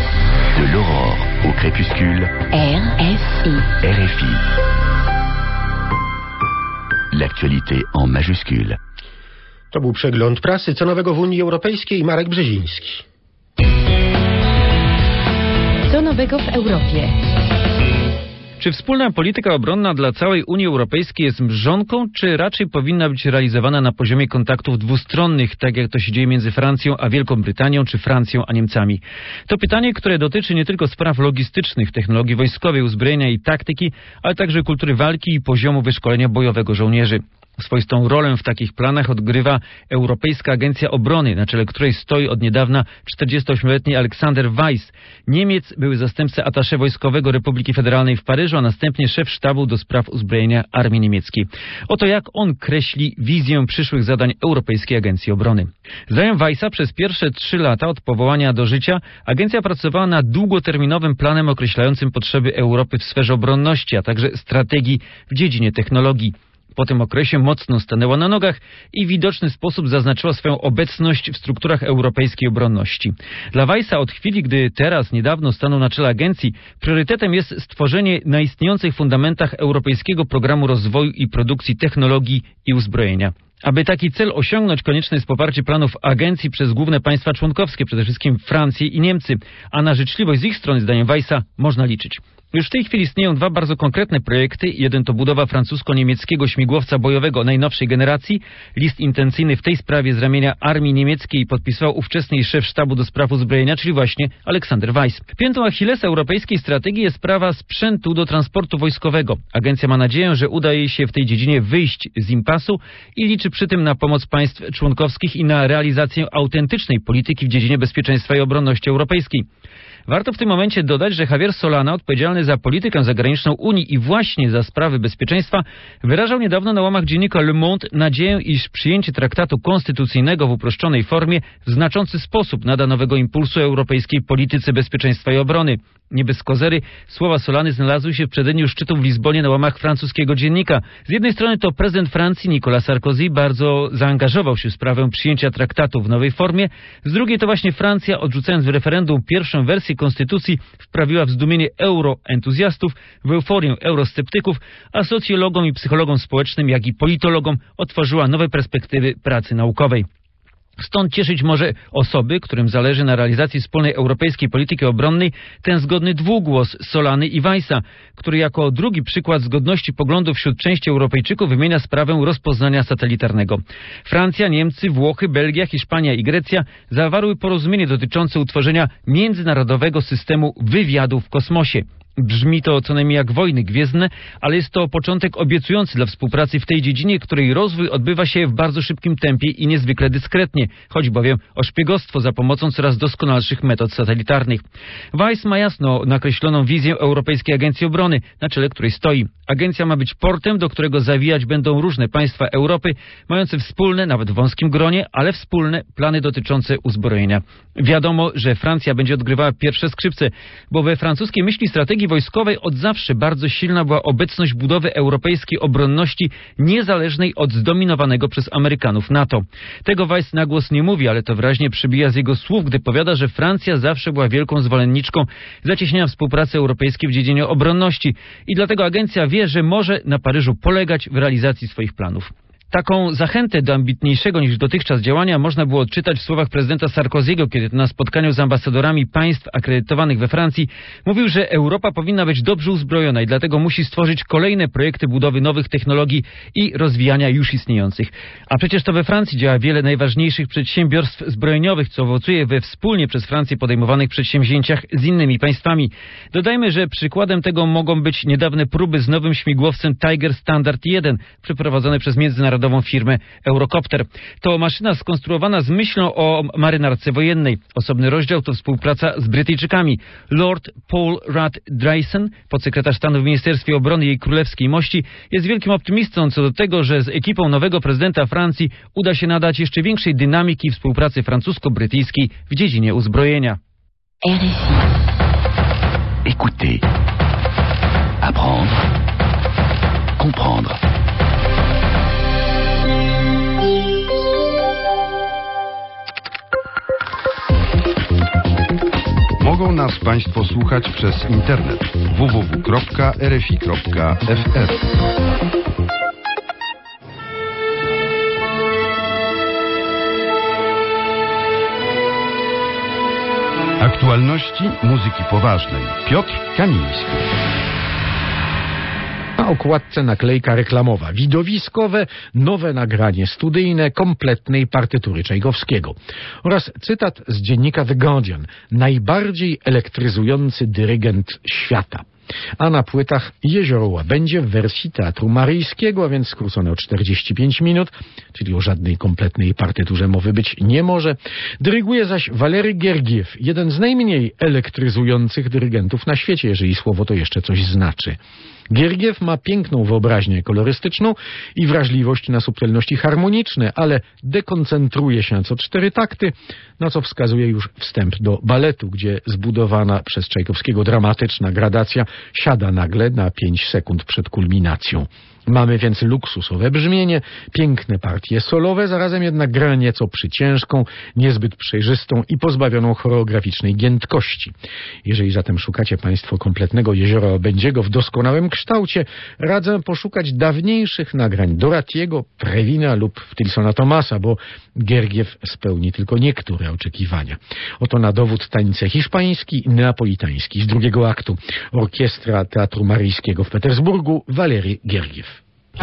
De l'aurore au crépuscule. R F I. R F I. L'actualité en majuscule. To był przegląd prasy. Co nowego w Unii Europejskiej? Marek Brzeziński. Co nowego w Europie? Czy wspólna polityka obronna dla całej Unii Europejskiej jest mrzonką, czy raczej powinna być realizowana na poziomie kontaktów dwustronnych, tak jak to się dzieje między Francją a Wielką Brytanią, czy Francją a Niemcami? To pytanie, które dotyczy nie tylko spraw logistycznych, technologii wojskowej, uzbrojenia i taktyki, ale także kultury walki i poziomu wyszkolenia bojowego żołnierzy. Swoistą rolę w takich planach odgrywa Europejska Agencja Obrony, na czele której stoi od niedawna czterdziestoośmioletni Aleksander Weiss. Niemiec, były zastępca atasze wojskowego Republiki Federalnej w Paryżu, a następnie szef sztabu do spraw uzbrojenia Armii Niemieckiej. Oto jak on kreśli wizję przyszłych zadań Europejskiej Agencji Obrony. Zdaniem Weissa przez pierwsze trzy lata od powołania do życia agencja pracowała nad długoterminowym planem określającym potrzeby Europy w sferze obronności, a także strategii w dziedzinie technologii. Po tym okresie mocno stanęła na nogach i w widoczny sposób zaznaczyła swoją obecność w strukturach europejskiej obronności. Dla Weissa od chwili, gdy teraz niedawno stanął na czele agencji, priorytetem jest stworzenie na istniejących fundamentach europejskiego programu rozwoju i produkcji technologii i uzbrojenia. Aby taki cel osiągnąć, konieczne jest poparcie planów agencji przez główne państwa członkowskie, przede wszystkim Francję i Niemcy, a na życzliwość z ich strony, zdaniem Weissa, można liczyć. Już w tej chwili istnieją dwa bardzo konkretne projekty. Jeden to budowa francusko-niemieckiego śmigłowca bojowego najnowszej generacji. List intencyjny w tej sprawie z ramienia armii niemieckiej podpisywał ówczesny szef sztabu do spraw uzbrojenia, czyli właśnie Aleksander Weiss. Piętą Achillesa europejskiej strategii jest sprawa sprzętu do transportu wojskowego. Agencja ma nadzieję, że uda jej się w tej dziedzinie wyjść z impasu i liczy przy tym na pomoc państw członkowskich i na realizację autentycznej polityki w dziedzinie bezpieczeństwa i obronności europejskiej. Warto w tym momencie dodać, że Javier Solana, odpowiedzialny za politykę zagraniczną Unii i właśnie za sprawy bezpieczeństwa, wyrażał niedawno na łamach dziennika Le Monde nadzieję, iż przyjęcie traktatu konstytucyjnego w uproszczonej formie w znaczący sposób nada nowego impulsu europejskiej polityce bezpieczeństwa i obrony. Nie bez kozery słowa Solany znalazły się w przededniu szczytu w Lizbonie na łamach francuskiego dziennika. Z jednej strony to prezydent Francji Nicolas Sarkozy bardzo zaangażował się w sprawę przyjęcia traktatu w nowej formie, z drugiej to właśnie Francja, odrzucając w referendum pierwszą wersję konstytucji, wprawiła w zdumienie euroentuzjastów, w euforię eurosceptyków, a socjologom i psychologom społecznym, jak i politologom otworzyła nowe perspektywy pracy naukowej. Stąd cieszyć może osoby, którym zależy na realizacji wspólnej europejskiej polityki obronnej, ten zgodny dwugłos Solany i Weissa, który jako drugi przykład zgodności poglądów wśród części Europejczyków wymienia sprawę rozpoznania satelitarnego. Francja, Niemcy, Włochy, Belgia, Hiszpania i Grecja zawarły porozumienie dotyczące utworzenia międzynarodowego systemu wywiadu w kosmosie. Brzmi to co najmniej jak wojny gwiezdne, ale jest to początek obiecujący dla współpracy w tej dziedzinie, której rozwój odbywa się w bardzo szybkim tempie i niezwykle dyskretnie. Chodzi bowiem o szpiegostwo za pomocą coraz doskonalszych metod satelitarnych. Weiss ma jasno nakreśloną wizję Europejskiej Agencji Obrony, na czele której stoi. Agencja ma być portem, do którego zawijać będą różne państwa Europy, mające wspólne, nawet w wąskim gronie, ale wspólne plany dotyczące uzbrojenia. Wiadomo, że Francja będzie odgrywała pierwsze skrzypce, bo we francuskiej myśli strategii wojskowej od zawsze bardzo silna była obecność budowy europejskiej obronności niezależnej od zdominowanego przez Amerykanów NATO. Tego Weiss na głos nie mówi, ale to wyraźnie przybija z jego słów, gdy powiada, że Francja zawsze była wielką zwolenniczką zacieśnienia współpracy europejskiej w dziedzinie obronności i dlatego agencja wie, że może na Paryżu polegać w realizacji swoich planów. Taką zachętę do ambitniejszego niż dotychczas działania można było odczytać w słowach prezydenta Sarkozy'ego, kiedy na spotkaniu z ambasadorami państw akredytowanych we Francji mówił, że Europa powinna być dobrze uzbrojona i dlatego musi stworzyć kolejne projekty budowy nowych technologii i rozwijania już istniejących. A przecież to we Francji działa wiele najważniejszych przedsiębiorstw zbrojeniowych, co owocuje we wspólnie przez Francję podejmowanych przedsięwzięciach z innymi państwami. Dodajmy, że przykładem tego mogą być niedawne próby z nowym śmigłowcem Tiger Standard jeden, przeprowadzone przez międzynarodową firmę Eurocopter. To maszyna skonstruowana z myślą o marynarce wojennej. Osobny rozdział to współpraca z Brytyjczykami. Lord Paul Rudd Drayson, podsekretarz stanu w Ministerstwie Obrony Jej Królewskiej Mości, jest wielkim optymistą co do tego, że z ekipą nowego prezydenta Francji uda się nadać jeszcze większej dynamiki współpracy francusko-brytyjskiej w dziedzinie uzbrojenia. R F I. Écoutez, apprendre, comprendre. Mogą nas Państwo słuchać przez internet w w w kropka r f i kropka f r. Aktualności muzyki poważnej. Piotr Kamiński. Na okładce naklejka reklamowa, widowiskowe, nowe nagranie studyjne kompletnej partytury Czajkowskiego oraz cytat z dziennika The Guardian, najbardziej elektryzujący dyrygent świata. A na płytach Jezioro Łabędzie w wersji Teatru Maryjskiego, a więc skrócone o czterdzieści pięć minut, czyli o żadnej kompletnej partyturze mowy być nie może. Dyryguje zaś Walery Gergiew, jeden z najmniej elektryzujących dyrygentów na świecie, jeżeli słowo to jeszcze coś znaczy. Gergiew ma piękną wyobraźnię kolorystyczną i wrażliwość na subtelności harmoniczne, ale dekoncentruje się co cztery takty, na co wskazuje już wstęp do baletu, gdzie zbudowana przez Czajkowskiego dramatyczna gradacja siada nagle na pięć sekund przed kulminacją. Mamy więc luksusowe brzmienie, piękne partie solowe, zarazem jednak grę nieco przyciężką, niezbyt przejrzystą i pozbawioną choreograficznej giętkości. Jeżeli zatem szukacie Państwo kompletnego Jeziora Obędziego w doskonałym kształcie, radzę poszukać dawniejszych nagrań Doratiego, Previna lub Tilsona Thomasa, bo Gergiew spełni tylko niektóre oczekiwania. Oto na dowód tańce hiszpański i neapolitański z drugiego aktu. Orkiestra Teatru Maryjskiego w Petersburgu, Walery Gergiew.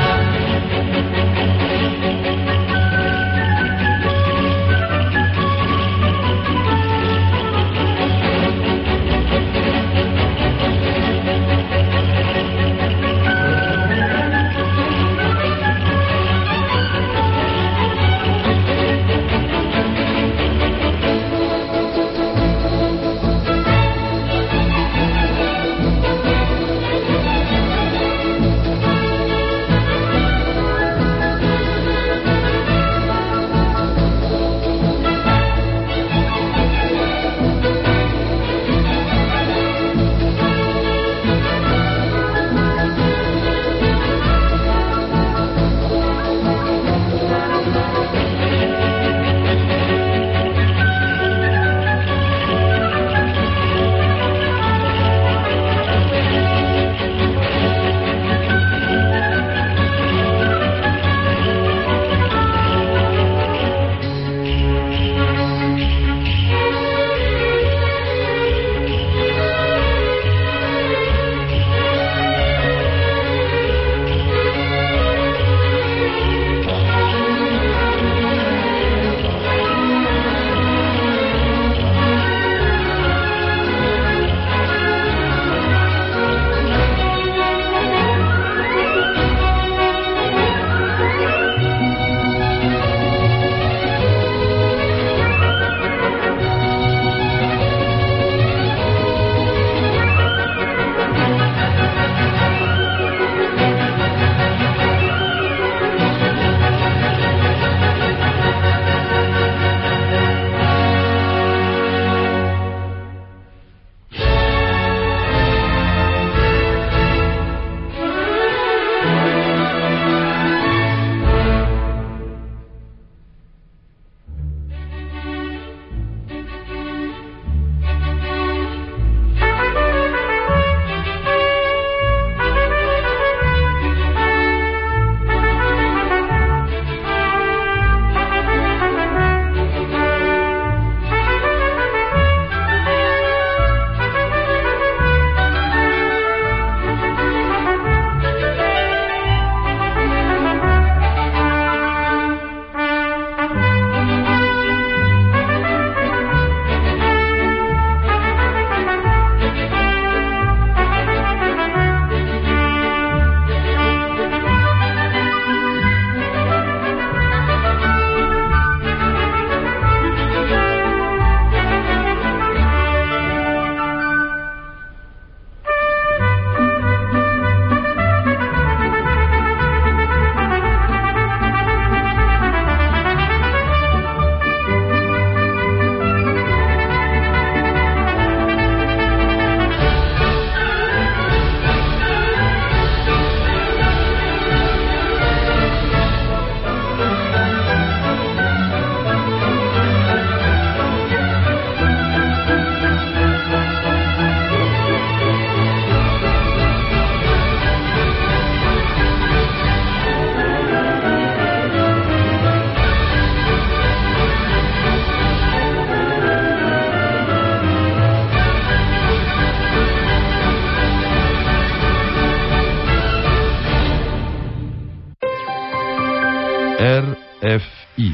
R F I.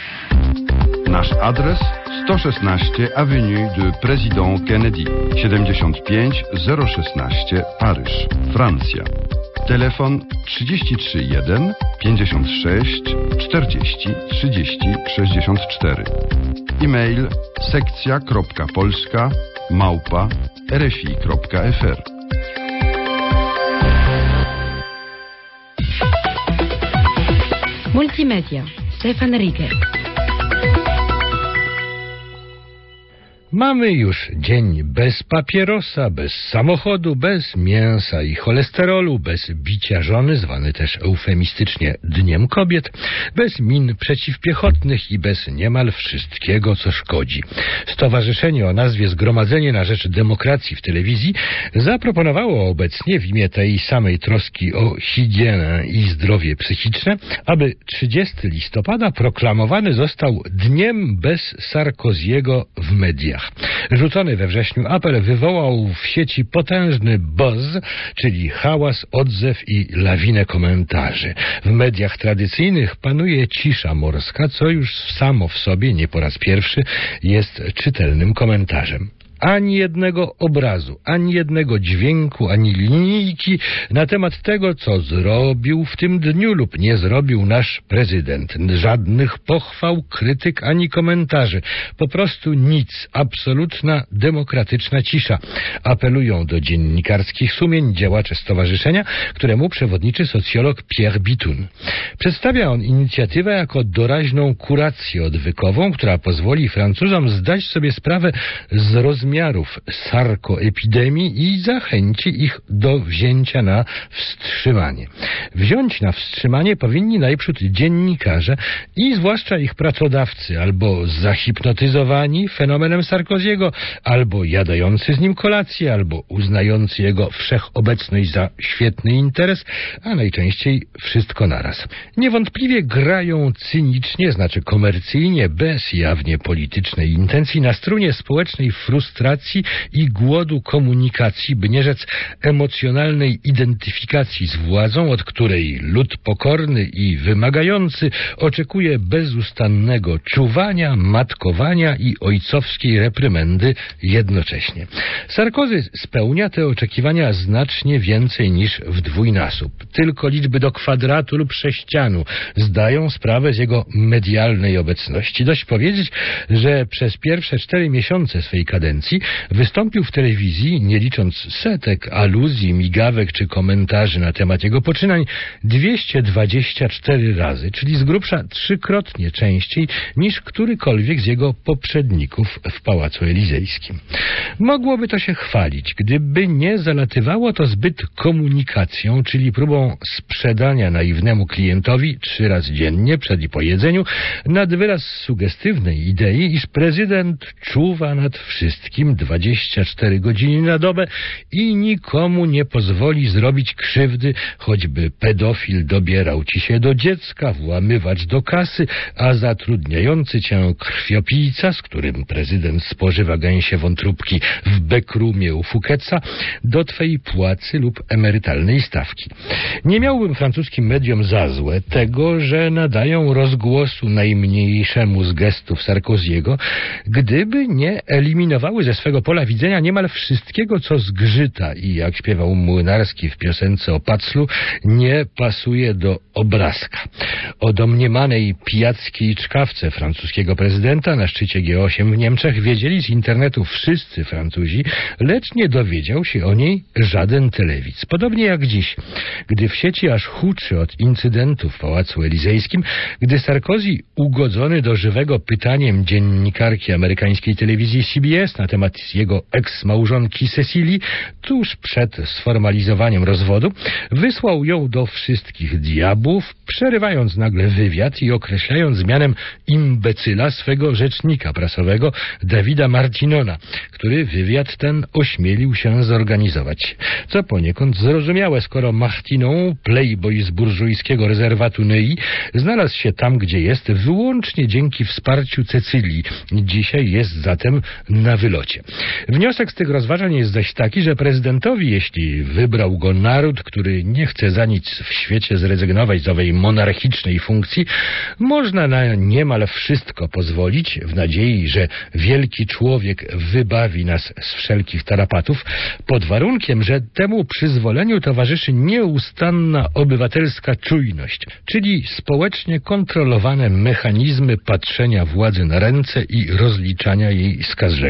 Nasz adres sto szesnaście Avenue de Président Kennedy, siedemdziesiąt pięć zero szesnaście Paryż, Francja. Telefon trzydzieści trzy jeden pięćdziesiąt sześć czterdzieści trzydzieści sześćdziesiąt cztery. E-mail sekcja kropka polska małpa r f i kropka f r. Multimedia. Stefan Rieger. Mamy już dzień bez papierosa, bez samochodu, bez mięsa i cholesterolu, bez bicia żony, zwany też eufemistycznie Dniem Kobiet, bez min przeciwpiechotnych i bez niemal wszystkiego, co szkodzi. Stowarzyszenie o nazwie Zgromadzenie na Rzecz Demokracji w Telewizji zaproponowało obecnie w imię tej samej troski o higienę i zdrowie psychiczne, aby trzydziestego listopada proklamowany został Dniem bez Sarkoziego w mediach. Rzucony we wrześniu apel wywołał w sieci potężny buzz, czyli hałas, odzew i lawinę komentarzy. W mediach tradycyjnych panuje cisza morska, co już samo w sobie nie po raz pierwszy jest czytelnym komentarzem. Ani jednego obrazu, ani jednego dźwięku, ani linijki na temat tego, co zrobił w tym dniu lub nie zrobił nasz prezydent. Żadnych pochwał, krytyk, ani komentarzy. Po prostu nic. Absolutna, demokratyczna cisza. Apelują do dziennikarskich sumień działacze stowarzyszenia, któremu przewodniczy socjolog Pierre Bitoun. Przedstawia on inicjatywę jako doraźną kurację odwykową, która pozwoli Francuzom zdać sobie sprawę z rozmiarów sarkoepidemii i zachęci ich do wzięcia na wstrzymanie. Wziąć na wstrzymanie powinni najprzód dziennikarze i zwłaszcza ich pracodawcy, albo zahipnotyzowani fenomenem Sarkoziego, albo jadający z nim kolację, albo uznający jego wszechobecność za świetny interes, a najczęściej wszystko naraz. Niewątpliwie grają cynicznie, znaczy komercyjnie, bez jawnie politycznej intencji na strunie społecznej frustracji i głodu komunikacji, by nie rzec emocjonalnej identyfikacji z władzą, od której lud pokorny i wymagający oczekuje bezustannego czuwania, matkowania i ojcowskiej reprymendy jednocześnie. Sarkozy spełnia te oczekiwania znacznie więcej niż w dwójnasób. Tylko liczby do kwadratu lub sześcianu zdają sprawę z jego medialnej obecności. Dość powiedzieć, że przez pierwsze cztery miesiące swej kadencji wystąpił w telewizji, nie licząc setek aluzji, migawek czy komentarzy na temat jego poczynań, dwieście dwadzieścia cztery razy, czyli z grubsza trzykrotnie częściej niż którykolwiek z jego poprzedników w Pałacu Elizejskim. Mogłoby to się chwalić, gdyby nie zalatywało to zbyt komunikacją, czyli próbą sprzedania naiwnemu klientowi trzy razy dziennie przed i po jedzeniu nad wyraz sugestywnej idei, iż prezydent czuwa nad wszystkim dwadzieścia cztery godziny na dobę i nikomu nie pozwoli zrobić krzywdy, choćby pedofil dobierał ci się do dziecka, włamywacz do kasy, a zatrudniający cię krwiopijca, z którym prezydent spożywa gęsie wątróbki w Bekrumie u Fouquetsa, do twej płacy lub emerytalnej stawki. Nie miałbym francuskim mediom za złe tego, że nadają rozgłosu najmniejszemu z gestów Sarkoziego, gdyby nie eliminowały ze swego pola widzenia niemal wszystkiego, co zgrzyta i, jak śpiewał Młynarski w piosence o Paclu, nie pasuje do obrazka. O domniemanej pijackiej czkawce francuskiego prezydenta na szczycie G osiem w Niemczech wiedzieli z internetu wszyscy Francuzi, lecz nie dowiedział się o niej żaden telewidz. Podobnie jak dziś, gdy w sieci aż huczy od incydentu w Pałacu Elizejskim, gdy Sarkozy, ugodzony do żywego pytaniem dziennikarki amerykańskiej telewizji C B S na temat jego eks-małżonki Cecilii, tuż przed sformalizowaniem rozwodu, wysłał ją do wszystkich diabłów, przerywając nagle wywiad i określając mianem imbecyla swego rzecznika prasowego Davida Martinona, który wywiad ten ośmielił się zorganizować. Co poniekąd zrozumiałe, skoro Martinon, playboy z burżujskiego rezerwatu Neuilly, znalazł się tam, gdzie jest, wyłącznie dzięki wsparciu Cecylii. Dzisiaj jest zatem na wylocie. Wniosek z tych rozważań jest zaś taki, że prezydentowi, jeśli wybrał go naród, który nie chce za nic w świecie zrezygnować z owej monarchicznej funkcji, można na niemal wszystko pozwolić, w nadziei, że wielki człowiek wybawi nas z wszelkich tarapatów, pod warunkiem, że temu przyzwoleniu towarzyszy nieustanna obywatelska czujność, czyli społecznie kontrolowane mechanizmy patrzenia władzy na ręce i rozliczania jej z każdego gestu.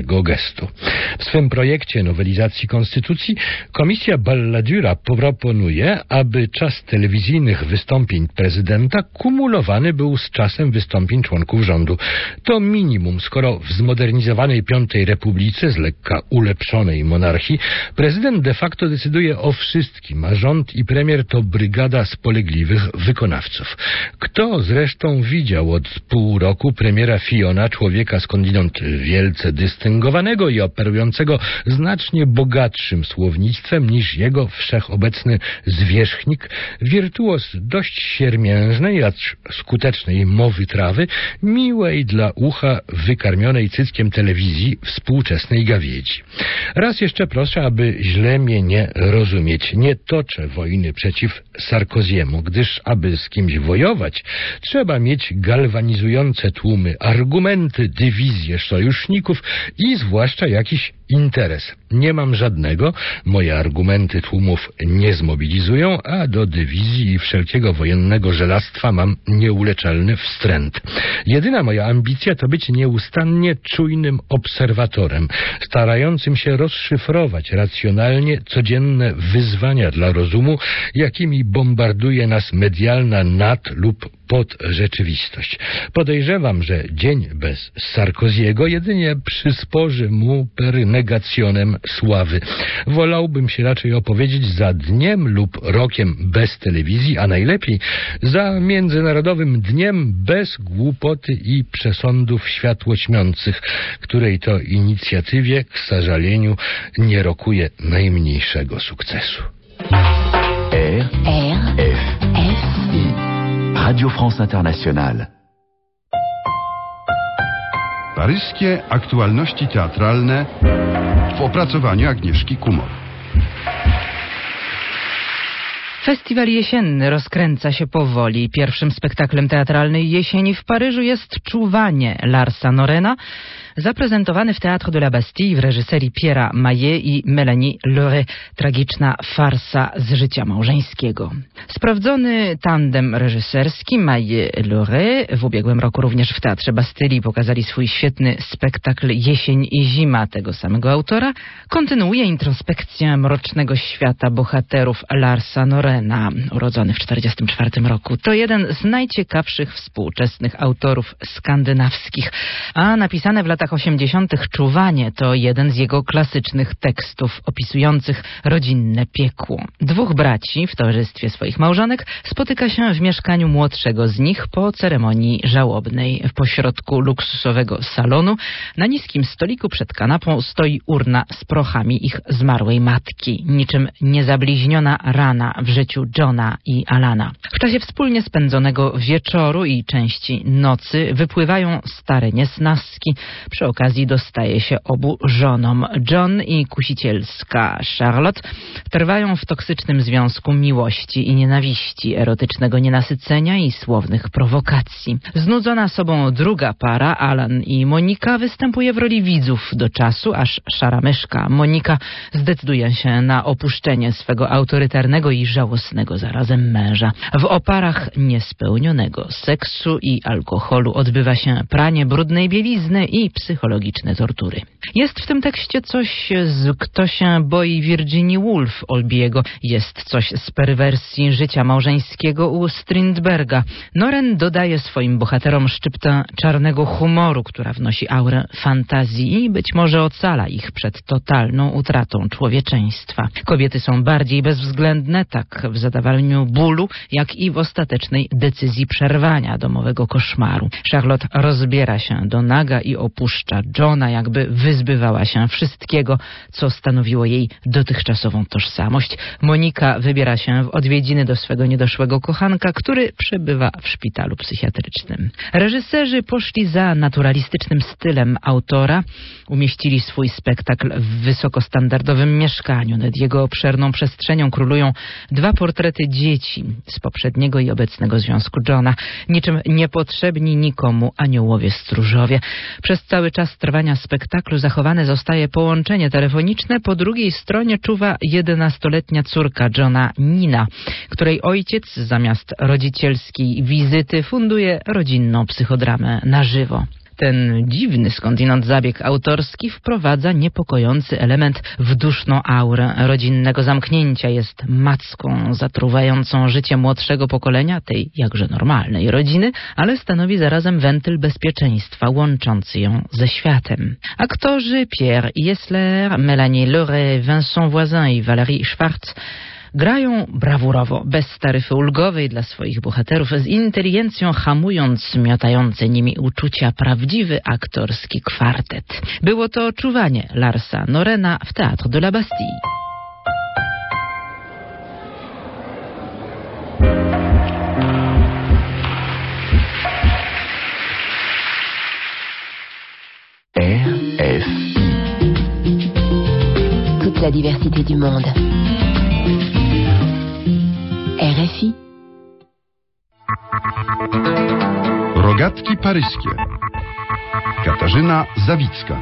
protestu. W swym projekcie nowelizacji konstytucji Komisja Balladura proponuje, aby czas telewizyjnych wystąpień prezydenta kumulowany był z czasem wystąpień członków rządu. To minimum, skoro w zmodernizowanej Piątej Republice z lekka ulepszonej monarchii prezydent de facto decyduje o wszystkim, a rząd i premier to brygada spolegliwych wykonawców. Kto zresztą widział od pół roku premiera Fillona, człowieka skądinąd wielce dystyngowanego i operującego znacznie bogatszym słownictwem niż jego wszechobecny zwierzchnik, wirtuoz dość siermiężnej, acz skutecznej mowy trawy, miłej dla ucha wykarmionej cyckiem telewizji współczesnej gawiedzi. Raz jeszcze proszę, aby źle mnie nie rozumieć. Nie toczę wojny przeciw Sarkoziemu, gdyż aby z kimś wojować, trzeba mieć galwanizujące tłumy, argumenty, dywizje sojuszników i zwłaszcza jakiś interes. Nie mam żadnego, moje argumenty tłumów nie zmobilizują, a do dywizji i wszelkiego wojennego żelastwa mam nieuleczalny wstręt. Jedyna moja ambicja to być nieustannie czujnym obserwatorem, starającym się rozszyfrować racjonalnie codzienne wyzwania dla rozumu, jakimi bombarduje nas medialna nad lub pod rzeczywistość. Podejrzewam, że dzień bez Sarkoziego jedynie przysporzy mu per negacjonem sławy. Wolałbym się raczej opowiedzieć za dniem lub rokiem bez telewizji, a najlepiej za Międzynarodowym Dniem bez głupoty i przesądów światłoćmiących, której to inicjatywie k zażaleniu nie rokuje najmniejszego sukcesu. R, R, F, F, I. Radio France Internationale. Paryskie aktualności teatralne w opracowaniu Agnieszki Kumor. Festiwal jesienny rozkręca się powoli. Pierwszym spektaklem teatralnej jesieni w Paryżu jest Czuwanie Larsa Norena, zaprezentowany w Théâtre de la Bastille w reżyserii Pierre'a Maillet i Mélanie Laurey. Tragiczna farsa z życia małżeńskiego. Sprawdzony tandem reżyserski Maillet-Laurey w ubiegłym roku również w Teatrze Bastylii pokazali swój świetny spektakl Jesień i zima tego samego autora. Kontynuuje introspekcję mrocznego świata bohaterów Larsa Norena, urodzony w czterdziestym czwartym roku. To jeden z najciekawszych współczesnych autorów skandynawskich, a napisane w latach osiemdziesiątych Czuwanie to jeden z jego klasycznych tekstów opisujących rodzinne piekło. Dwóch braci w towarzystwie swoich małżonek spotyka się w mieszkaniu młodszego z nich po ceremonii żałobnej. W pośrodku luksusowego salonu na niskim stoliku przed kanapą stoi urna z prochami ich zmarłej matki, niczym niezabliźniona rana w życiu Johna i Alana. W czasie wspólnie spędzonego wieczoru i części nocy wypływają stare niesnaski. Przy okazji dostaje się obu żonom. John i kusicielska Charlotte trwają w toksycznym związku miłości i nienawiści, erotycznego nienasycenia i słownych prowokacji. Znudzona sobą druga para, Alan i Monika, występuje w roli widzów do czasu, aż szara myszka Monika zdecyduje się na opuszczenie swego autorytarnego i żałosnego zarazem męża. W oparach niespełnionego seksu i alkoholu odbywa się pranie brudnej bielizny i psychologiczne tortury. Jest w tym tekście coś z Kto się boi Virginia Woolf Olbiego. Jest coś z perwersji życia małżeńskiego u Strindberga. Noren dodaje swoim bohaterom szczyptę czarnego humoru, która wnosi aurę fantazji i być może ocala ich przed totalną utratą człowieczeństwa. Kobiety są bardziej bezwzględne, tak w zadawaniu bólu, jak i w ostatecznej decyzji przerwania domowego koszmaru. Charlotte rozbiera się do naga i opuszcza Johna, jakby wyzbywała się wszystkiego, co stanowiło jej dotychczasową tożsamość. Monika wybiera się w odwiedziny do swego niedoszłego kochanka, który przebywa w szpitalu psychiatrycznym. Reżyserzy poszli za naturalistycznym stylem autora, umieścili swój spektakl w wysokostandardowym mieszkaniu. Nad jego obszerną przestrzenią królują dwa portrety dzieci z poprzedniego i obecnego związku Johna, niczym niepotrzebni nikomu aniołowie stróżowie. Przez cały czas trwania spektaklu zachowane zostaje połączenie telefoniczne. Po drugiej stronie czuwa jedenastoletnia córka Johna, Nina, której ojciec zamiast rodzicielskiej wizyty funduje rodzinną psychodramę na żywo. Ten dziwny skądinąd zabieg autorski wprowadza niepokojący element w duszną aurę rodzinnego zamknięcia. Jest macką zatruwającą życie młodszego pokolenia, tej jakże normalnej rodziny, ale stanowi zarazem wentyl bezpieczeństwa łączący ją ze światem. Aktorzy Pierre Yesler, Mélanie Laurey, Vincent Voisin i Valérie Schwartz grają brawurowo, bez taryfy ulgowej dla swoich bohaterów, z inteligencją hamując miotające nimi uczucia prawdziwy aktorski kwartet. Było to czuwanie Larsa Norena w Théâtre de la Bastille. R F I. Toute la diversité du monde. R F I. Rogatki paryskie. Katarzyna Zawicka.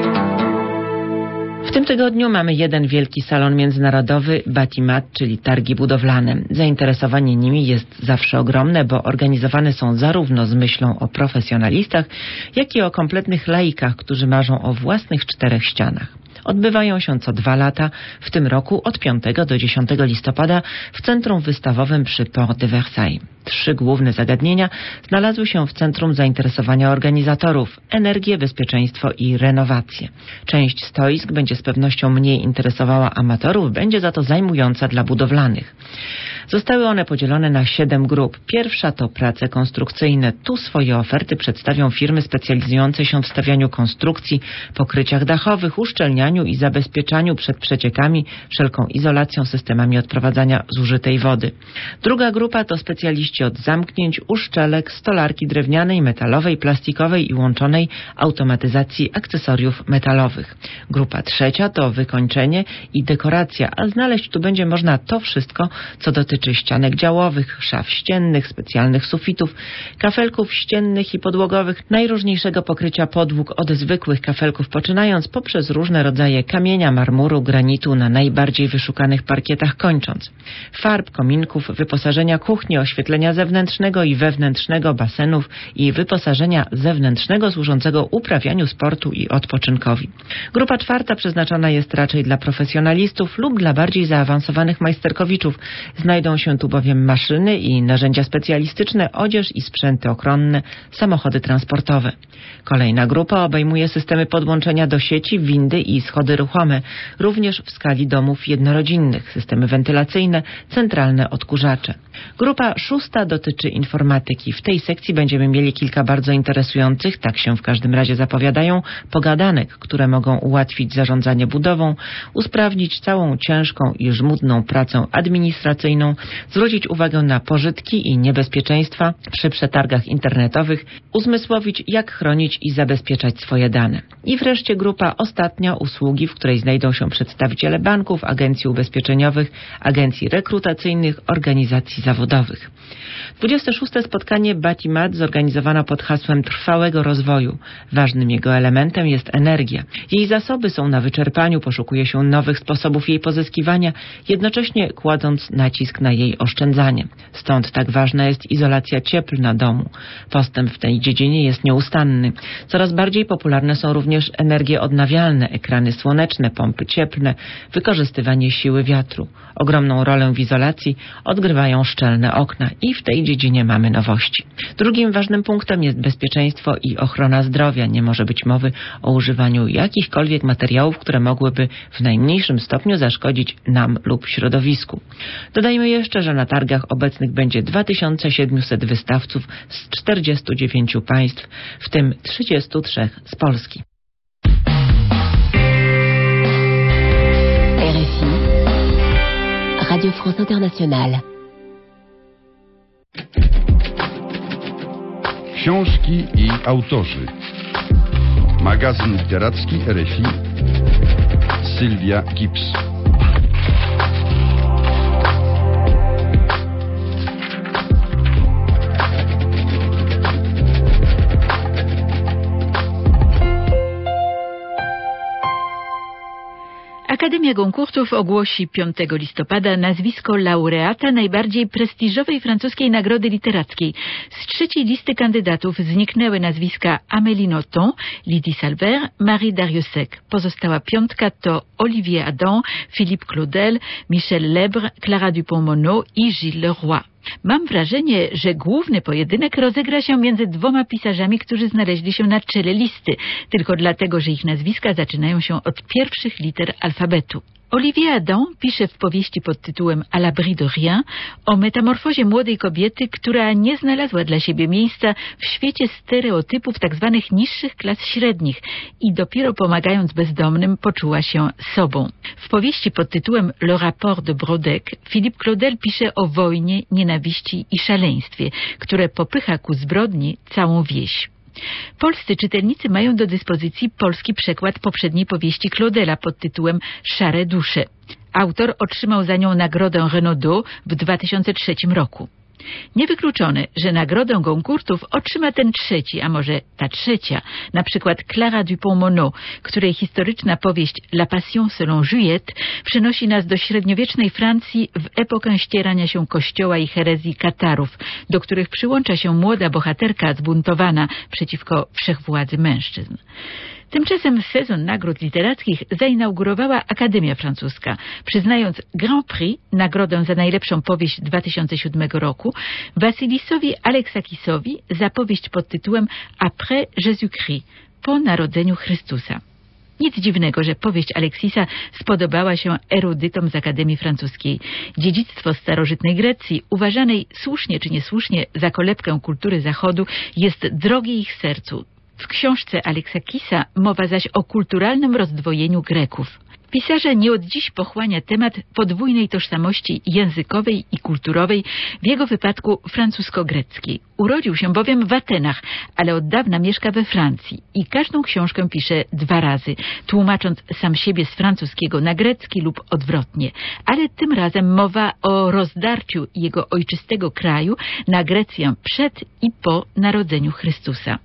W tym tygodniu mamy jeden wielki salon międzynarodowy, Batimat, czyli targi budowlane. Zainteresowanie nimi jest zawsze ogromne, bo organizowane są zarówno z myślą o profesjonalistach, jak i o kompletnych laikach, którzy marzą o własnych czterech ścianach. Odbywają się co dwa lata, w tym roku od piątego do dziesiątego listopada w centrum wystawowym przy Porte de Versailles. Trzy główne zagadnienia znalazły się w centrum zainteresowania organizatorów: energię, bezpieczeństwo i renowację. Część stoisk będzie z pewnością mniej interesowała amatorów, będzie za to zajmująca dla budowlanych. Zostały one podzielone na siedem grup. Pierwsza to prace konstrukcyjne. Tu swoje oferty przedstawią firmy specjalizujące się w stawianiu konstrukcji, pokryciach dachowych, uszczelnianiu i zabezpieczaniu przed przeciekami, wszelką izolacją, systemami odprowadzania zużytej wody. Druga grupa to specjaliści od zamknięć, uszczelek, stolarki drewnianej, metalowej, plastikowej i łączonej automatyzacji akcesoriów metalowych. Grupa trzecia to wykończenie i dekoracja, a znaleźć tu będzie można to wszystko, co dotyczy czy ścianek działowych, szaf ściennych, specjalnych sufitów, kafelków ściennych i podłogowych, najróżniejszego pokrycia podłóg, od zwykłych kafelków poczynając poprzez różne rodzaje kamienia, marmuru, granitu na najbardziej wyszukanych parkietach kończąc. Farb, kominków, wyposażenia kuchni, oświetlenia zewnętrznego i wewnętrznego, basenów i wyposażenia zewnętrznego służącego uprawianiu sportu i odpoczynkowi. Grupa czwarta przeznaczona jest raczej dla profesjonalistów lub dla bardziej zaawansowanych majsterkowiczów. Znajdą się tu bowiem maszyny i narzędzia specjalistyczne, odzież i sprzęty ochronne, samochody transportowe. Kolejna grupa obejmuje systemy podłączenia do sieci, windy i schody ruchome, również w skali domów jednorodzinnych, systemy wentylacyjne, centralne odkurzacze. Grupa szósta dotyczy informatyki. W tej sekcji będziemy mieli kilka bardzo interesujących, tak się w każdym razie zapowiadają, pogadanek, które mogą ułatwić zarządzanie budową, usprawnić całą ciężką i żmudną pracę administracyjną, zwrócić uwagę na pożytki i niebezpieczeństwa przy przetargach internetowych, uzmysłowić, jak chronić i zabezpieczać swoje dane. I wreszcie grupa ostatnia, usługi, w której znajdą się przedstawiciele banków, agencji ubezpieczeniowych, agencji rekrutacyjnych, organizacji zawodowych. dwudzieste szóste spotkanie Batimat zorganizowano pod hasłem trwałego rozwoju. Ważnym jego elementem jest energia. Jej zasoby są na wyczerpaniu, poszukuje się nowych sposobów jej pozyskiwania, jednocześnie kładąc nacisk na jej oszczędzanie. Stąd tak ważna jest izolacja cieplna domu. Postęp w tej dziedzinie jest nieustanny. Coraz bardziej popularne są również energie odnawialne, ekrany słoneczne, pompy cieplne, wykorzystywanie siły wiatru. Ogromną rolę w izolacji odgrywają szczelne okna i w tej dziedzinie mamy nowości. Drugim ważnym punktem jest bezpieczeństwo i ochrona zdrowia. Nie może być mowy o używaniu jakichkolwiek materiałów, które mogłyby w najmniejszym stopniu zaszkodzić nam lub środowisku. Dodajmy jeszcze, że na targach obecnych będzie dwa tysiące siedemset wystawców z czterdziestu dziewięciu państw, w tym trzydziestu trzech z Polski. R F I, Radio France Internationale. Książki i autorzy. Magazyn literacki R F I. Sylwia Gibbs. Akademia Goncourtów ogłosi piątego listopada nazwisko laureata najbardziej prestiżowej francuskiej nagrody literackiej. Z trzeciej listy kandydatów zniknęły nazwiska Amélie Nothomb, Lydie Salvert, Marie Darrieussecq. Pozostała piątka to Olivier Adam, Philippe Claudel, Michel Lebre, Clara Dupont-Moreau i Gilles Leroy. Mam wrażenie, że główny pojedynek rozegra się między dwoma pisarzami, którzy znaleźli się na czele listy, tylko dlatego, że ich nazwiska zaczynają się od pierwszych liter alfabetu. Olivier Adam pisze w powieści pod tytułem À l'abri de rien o metamorfozie młodej kobiety, która nie znalazła dla siebie miejsca w świecie stereotypów tzw. niższych klas średnich i dopiero pomagając bezdomnym poczuła się sobą. W powieści pod tytułem Le rapport de Brodeck Philippe Claudel pisze o wojnie, nienawiści i szaleństwie, które popycha ku zbrodni całą wieś. Polscy czytelnicy mają do dyspozycji polski przekład poprzedniej powieści Claudela pod tytułem Szare dusze. Autor otrzymał za nią nagrodę Renaudot w dwa tysiące trzecim roku. Niewykluczone, że nagrodę Goncourtów otrzyma ten trzeci, a może ta trzecia, na przykład Clara Dupont-Moreau, której historyczna powieść La Passion selon Juliette przenosi nas do średniowiecznej Francji w epokę ścierania się kościoła i herezji katarów, do których przyłącza się młoda bohaterka zbuntowana przeciwko wszechwładzy mężczyzn. Tymczasem sezon nagród literackich zainaugurowała Akademia Francuska, przyznając Grand Prix, nagrodę za najlepszą powieść dwa tysiące siódmego roku, Wassilisowi Aleksakisowi za powieść pod tytułem Après Jésus-Christ, po narodzeniu Chrystusa. Nic dziwnego, że powieść Aleksisa spodobała się erudytom z Akademii Francuskiej. Dziedzictwo starożytnej Grecji, uważanej słusznie czy niesłusznie za kolebkę kultury Zachodu, jest drogie ich sercu. W książce Aleksakisa mowa zaś o kulturalnym rozdwojeniu Greków. Pisarza nie od dziś pochłania temat podwójnej tożsamości językowej i kulturowej, w jego wypadku francusko-greckiej. Urodził się bowiem w Atenach, ale od dawna mieszka we Francji i każdą książkę pisze dwa razy, tłumacząc sam siebie z francuskiego na grecki lub odwrotnie. Ale tym razem mowa o rozdarciu jego ojczystego kraju na Grecję przed i po narodzeniu Chrystusa.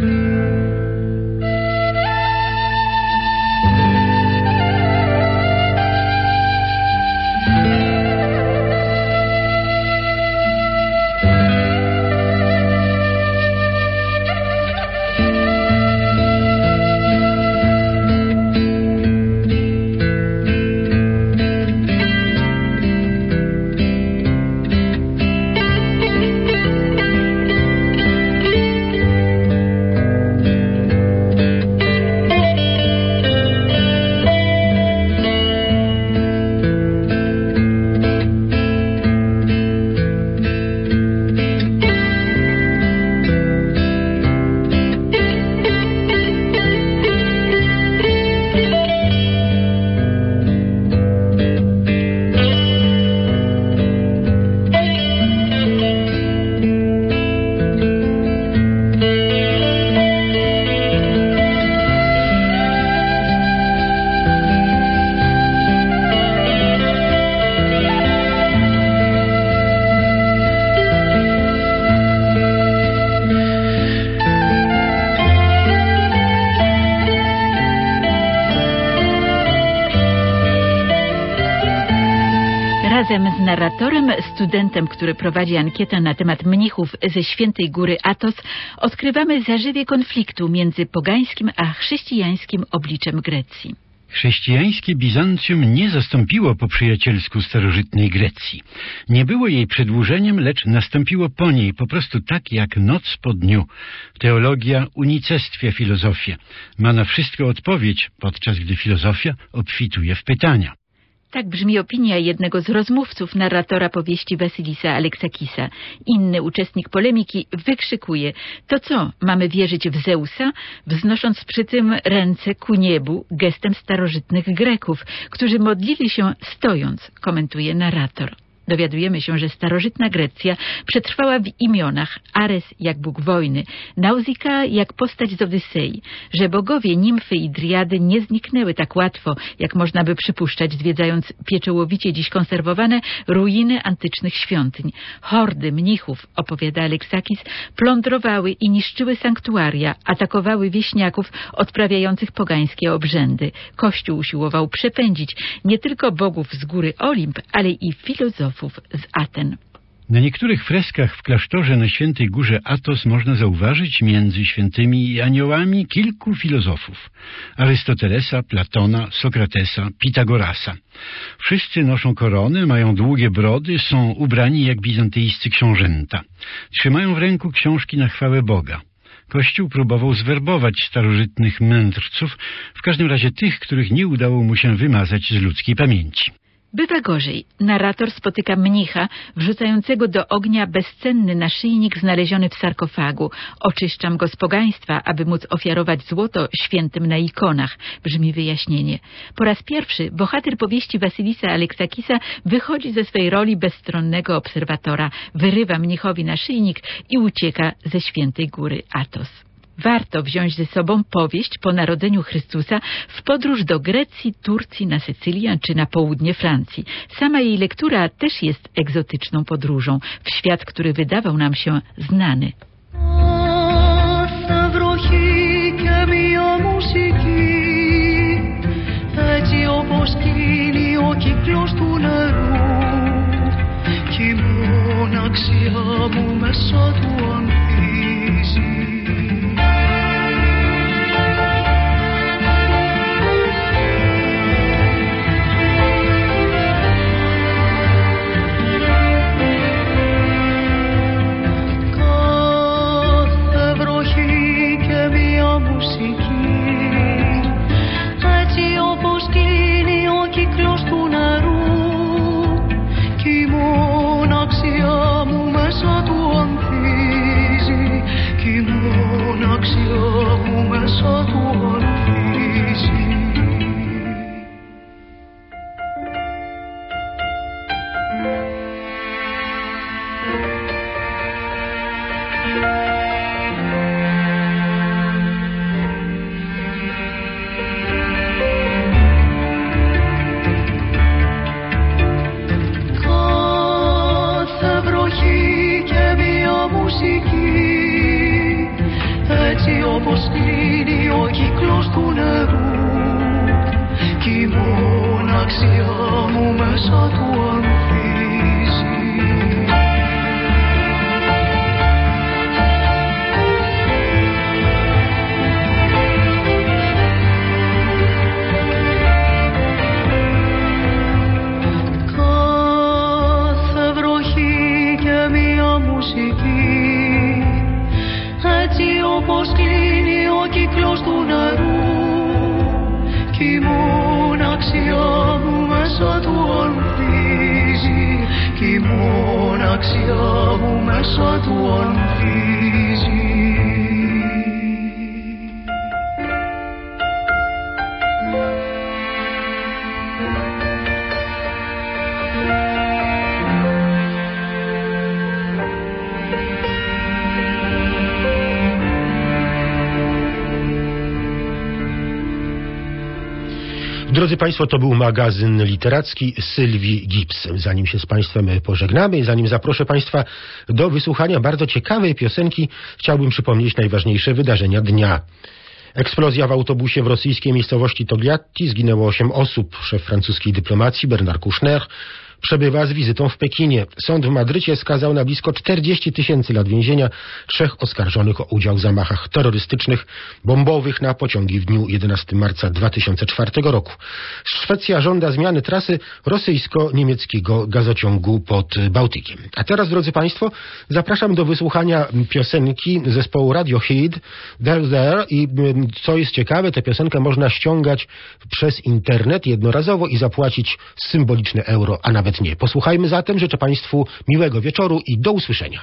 Razem z narratorem, studentem, który prowadzi ankietę na temat mnichów ze Świętej Góry Athos, odkrywamy zażywie konfliktu między pogańskim a chrześcijańskim obliczem Grecji. Chrześcijańskie Bizancjum nie zastąpiło po przyjacielsku starożytnej Grecji. Nie było jej przedłużeniem, lecz nastąpiło po niej, po prostu tak jak noc po dniu. Teologia unicestwia filozofię. Ma na wszystko odpowiedź, podczas gdy filozofia obfituje w pytania. Tak brzmi opinia jednego z rozmówców narratora powieści Wassilisa Aleksakisa. Inny uczestnik polemiki wykrzykuje: to co, mamy wierzyć w Zeusa? Wznosząc przy tym ręce ku niebu gestem starożytnych Greków, którzy modlili się stojąc, komentuje narrator. dowiadujemy się, że starożytna Grecja przetrwała w imionach Ares jak bóg wojny, Nausika jak postać z Odysei, że bogowie, nimfy i driady nie zniknęły tak łatwo, jak można by przypuszczać, zwiedzając pieczołowicie dziś konserwowane ruiny antycznych świątyń. Hordy mnichów, opowiada Aleksakis, plądrowały i niszczyły sanktuaria, atakowały wieśniaków odprawiających pogańskie obrzędy. Kościół usiłował przepędzić nie tylko bogów z góry Olimp, ale i filozofów z Aten. Na niektórych freskach w klasztorze na Świętej Górze Athos można zauważyć między świętymi aniołami kilku filozofów. Arystotelesa, Platona, Sokratesa, Pitagorasa. Wszyscy noszą koronę, mają długie brody, są ubrani jak bizantyjscy książęta. Trzymają w ręku książki na chwałę Boga. Kościół próbował zwerbować starożytnych mędrców, w każdym razie tych, których nie udało mu się wymazać z ludzkiej pamięci. Bywa gorzej. Narrator spotyka mnicha wrzucającego do ognia bezcenny naszyjnik znaleziony w sarkofagu. Oczyszczam go z pogaństwa, aby móc ofiarować złoto świętym na ikonach, brzmi wyjaśnienie. Po raz pierwszy bohater powieści Wasilisa Aleksakisa wychodzi ze swej roli bezstronnego obserwatora, wyrywa mnichowi naszyjnik i ucieka ze Świętej Góry Athos. Warto wziąć ze sobą powieść po narodzeniu Chrystusa w podróż do Grecji, Turcji, na Sycylię czy na południe Francji. Sama jej lektura też jest egzotyczną podróżą w świat, który wydawał nam się znany. Drodzy Państwo, to był magazyn literacki Sylwii Gibbs. Zanim się z Państwem pożegnamy i zanim zaproszę Państwa do wysłuchania bardzo ciekawej piosenki, chciałbym przypomnieć najważniejsze wydarzenia dnia. Eksplozja w autobusie w rosyjskiej miejscowości Togliatti, zginęło osiem osób. Szef francuskiej dyplomacji Bernard Kouchner przebywa z wizytą w Pekinie. Sąd w Madrycie skazał na blisko czterdzieści tysięcy lat więzienia trzech oskarżonych o udział w zamachach terrorystycznych bombowych na pociągi w dniu jedenastego marca dwa tysiące czwartego roku. Szwecja żąda zmiany trasy rosyjsko-niemieckiego gazociągu pod Bałtykiem. A teraz, drodzy Państwo, zapraszam do wysłuchania piosenki zespołu Radiohead There There i co jest ciekawe, tę piosenkę można ściągać przez internet jednorazowo i zapłacić symboliczne euro, a nawet nie. Posłuchajmy zatem, życzę Państwu miłego wieczoru i do usłyszenia.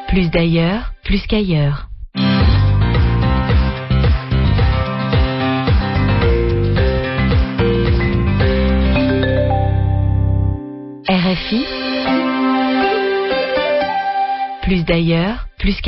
Plus d'ailleurs, plus qu'ailleurs. R F I. Plus d'ailleurs, plus qu'ailleurs.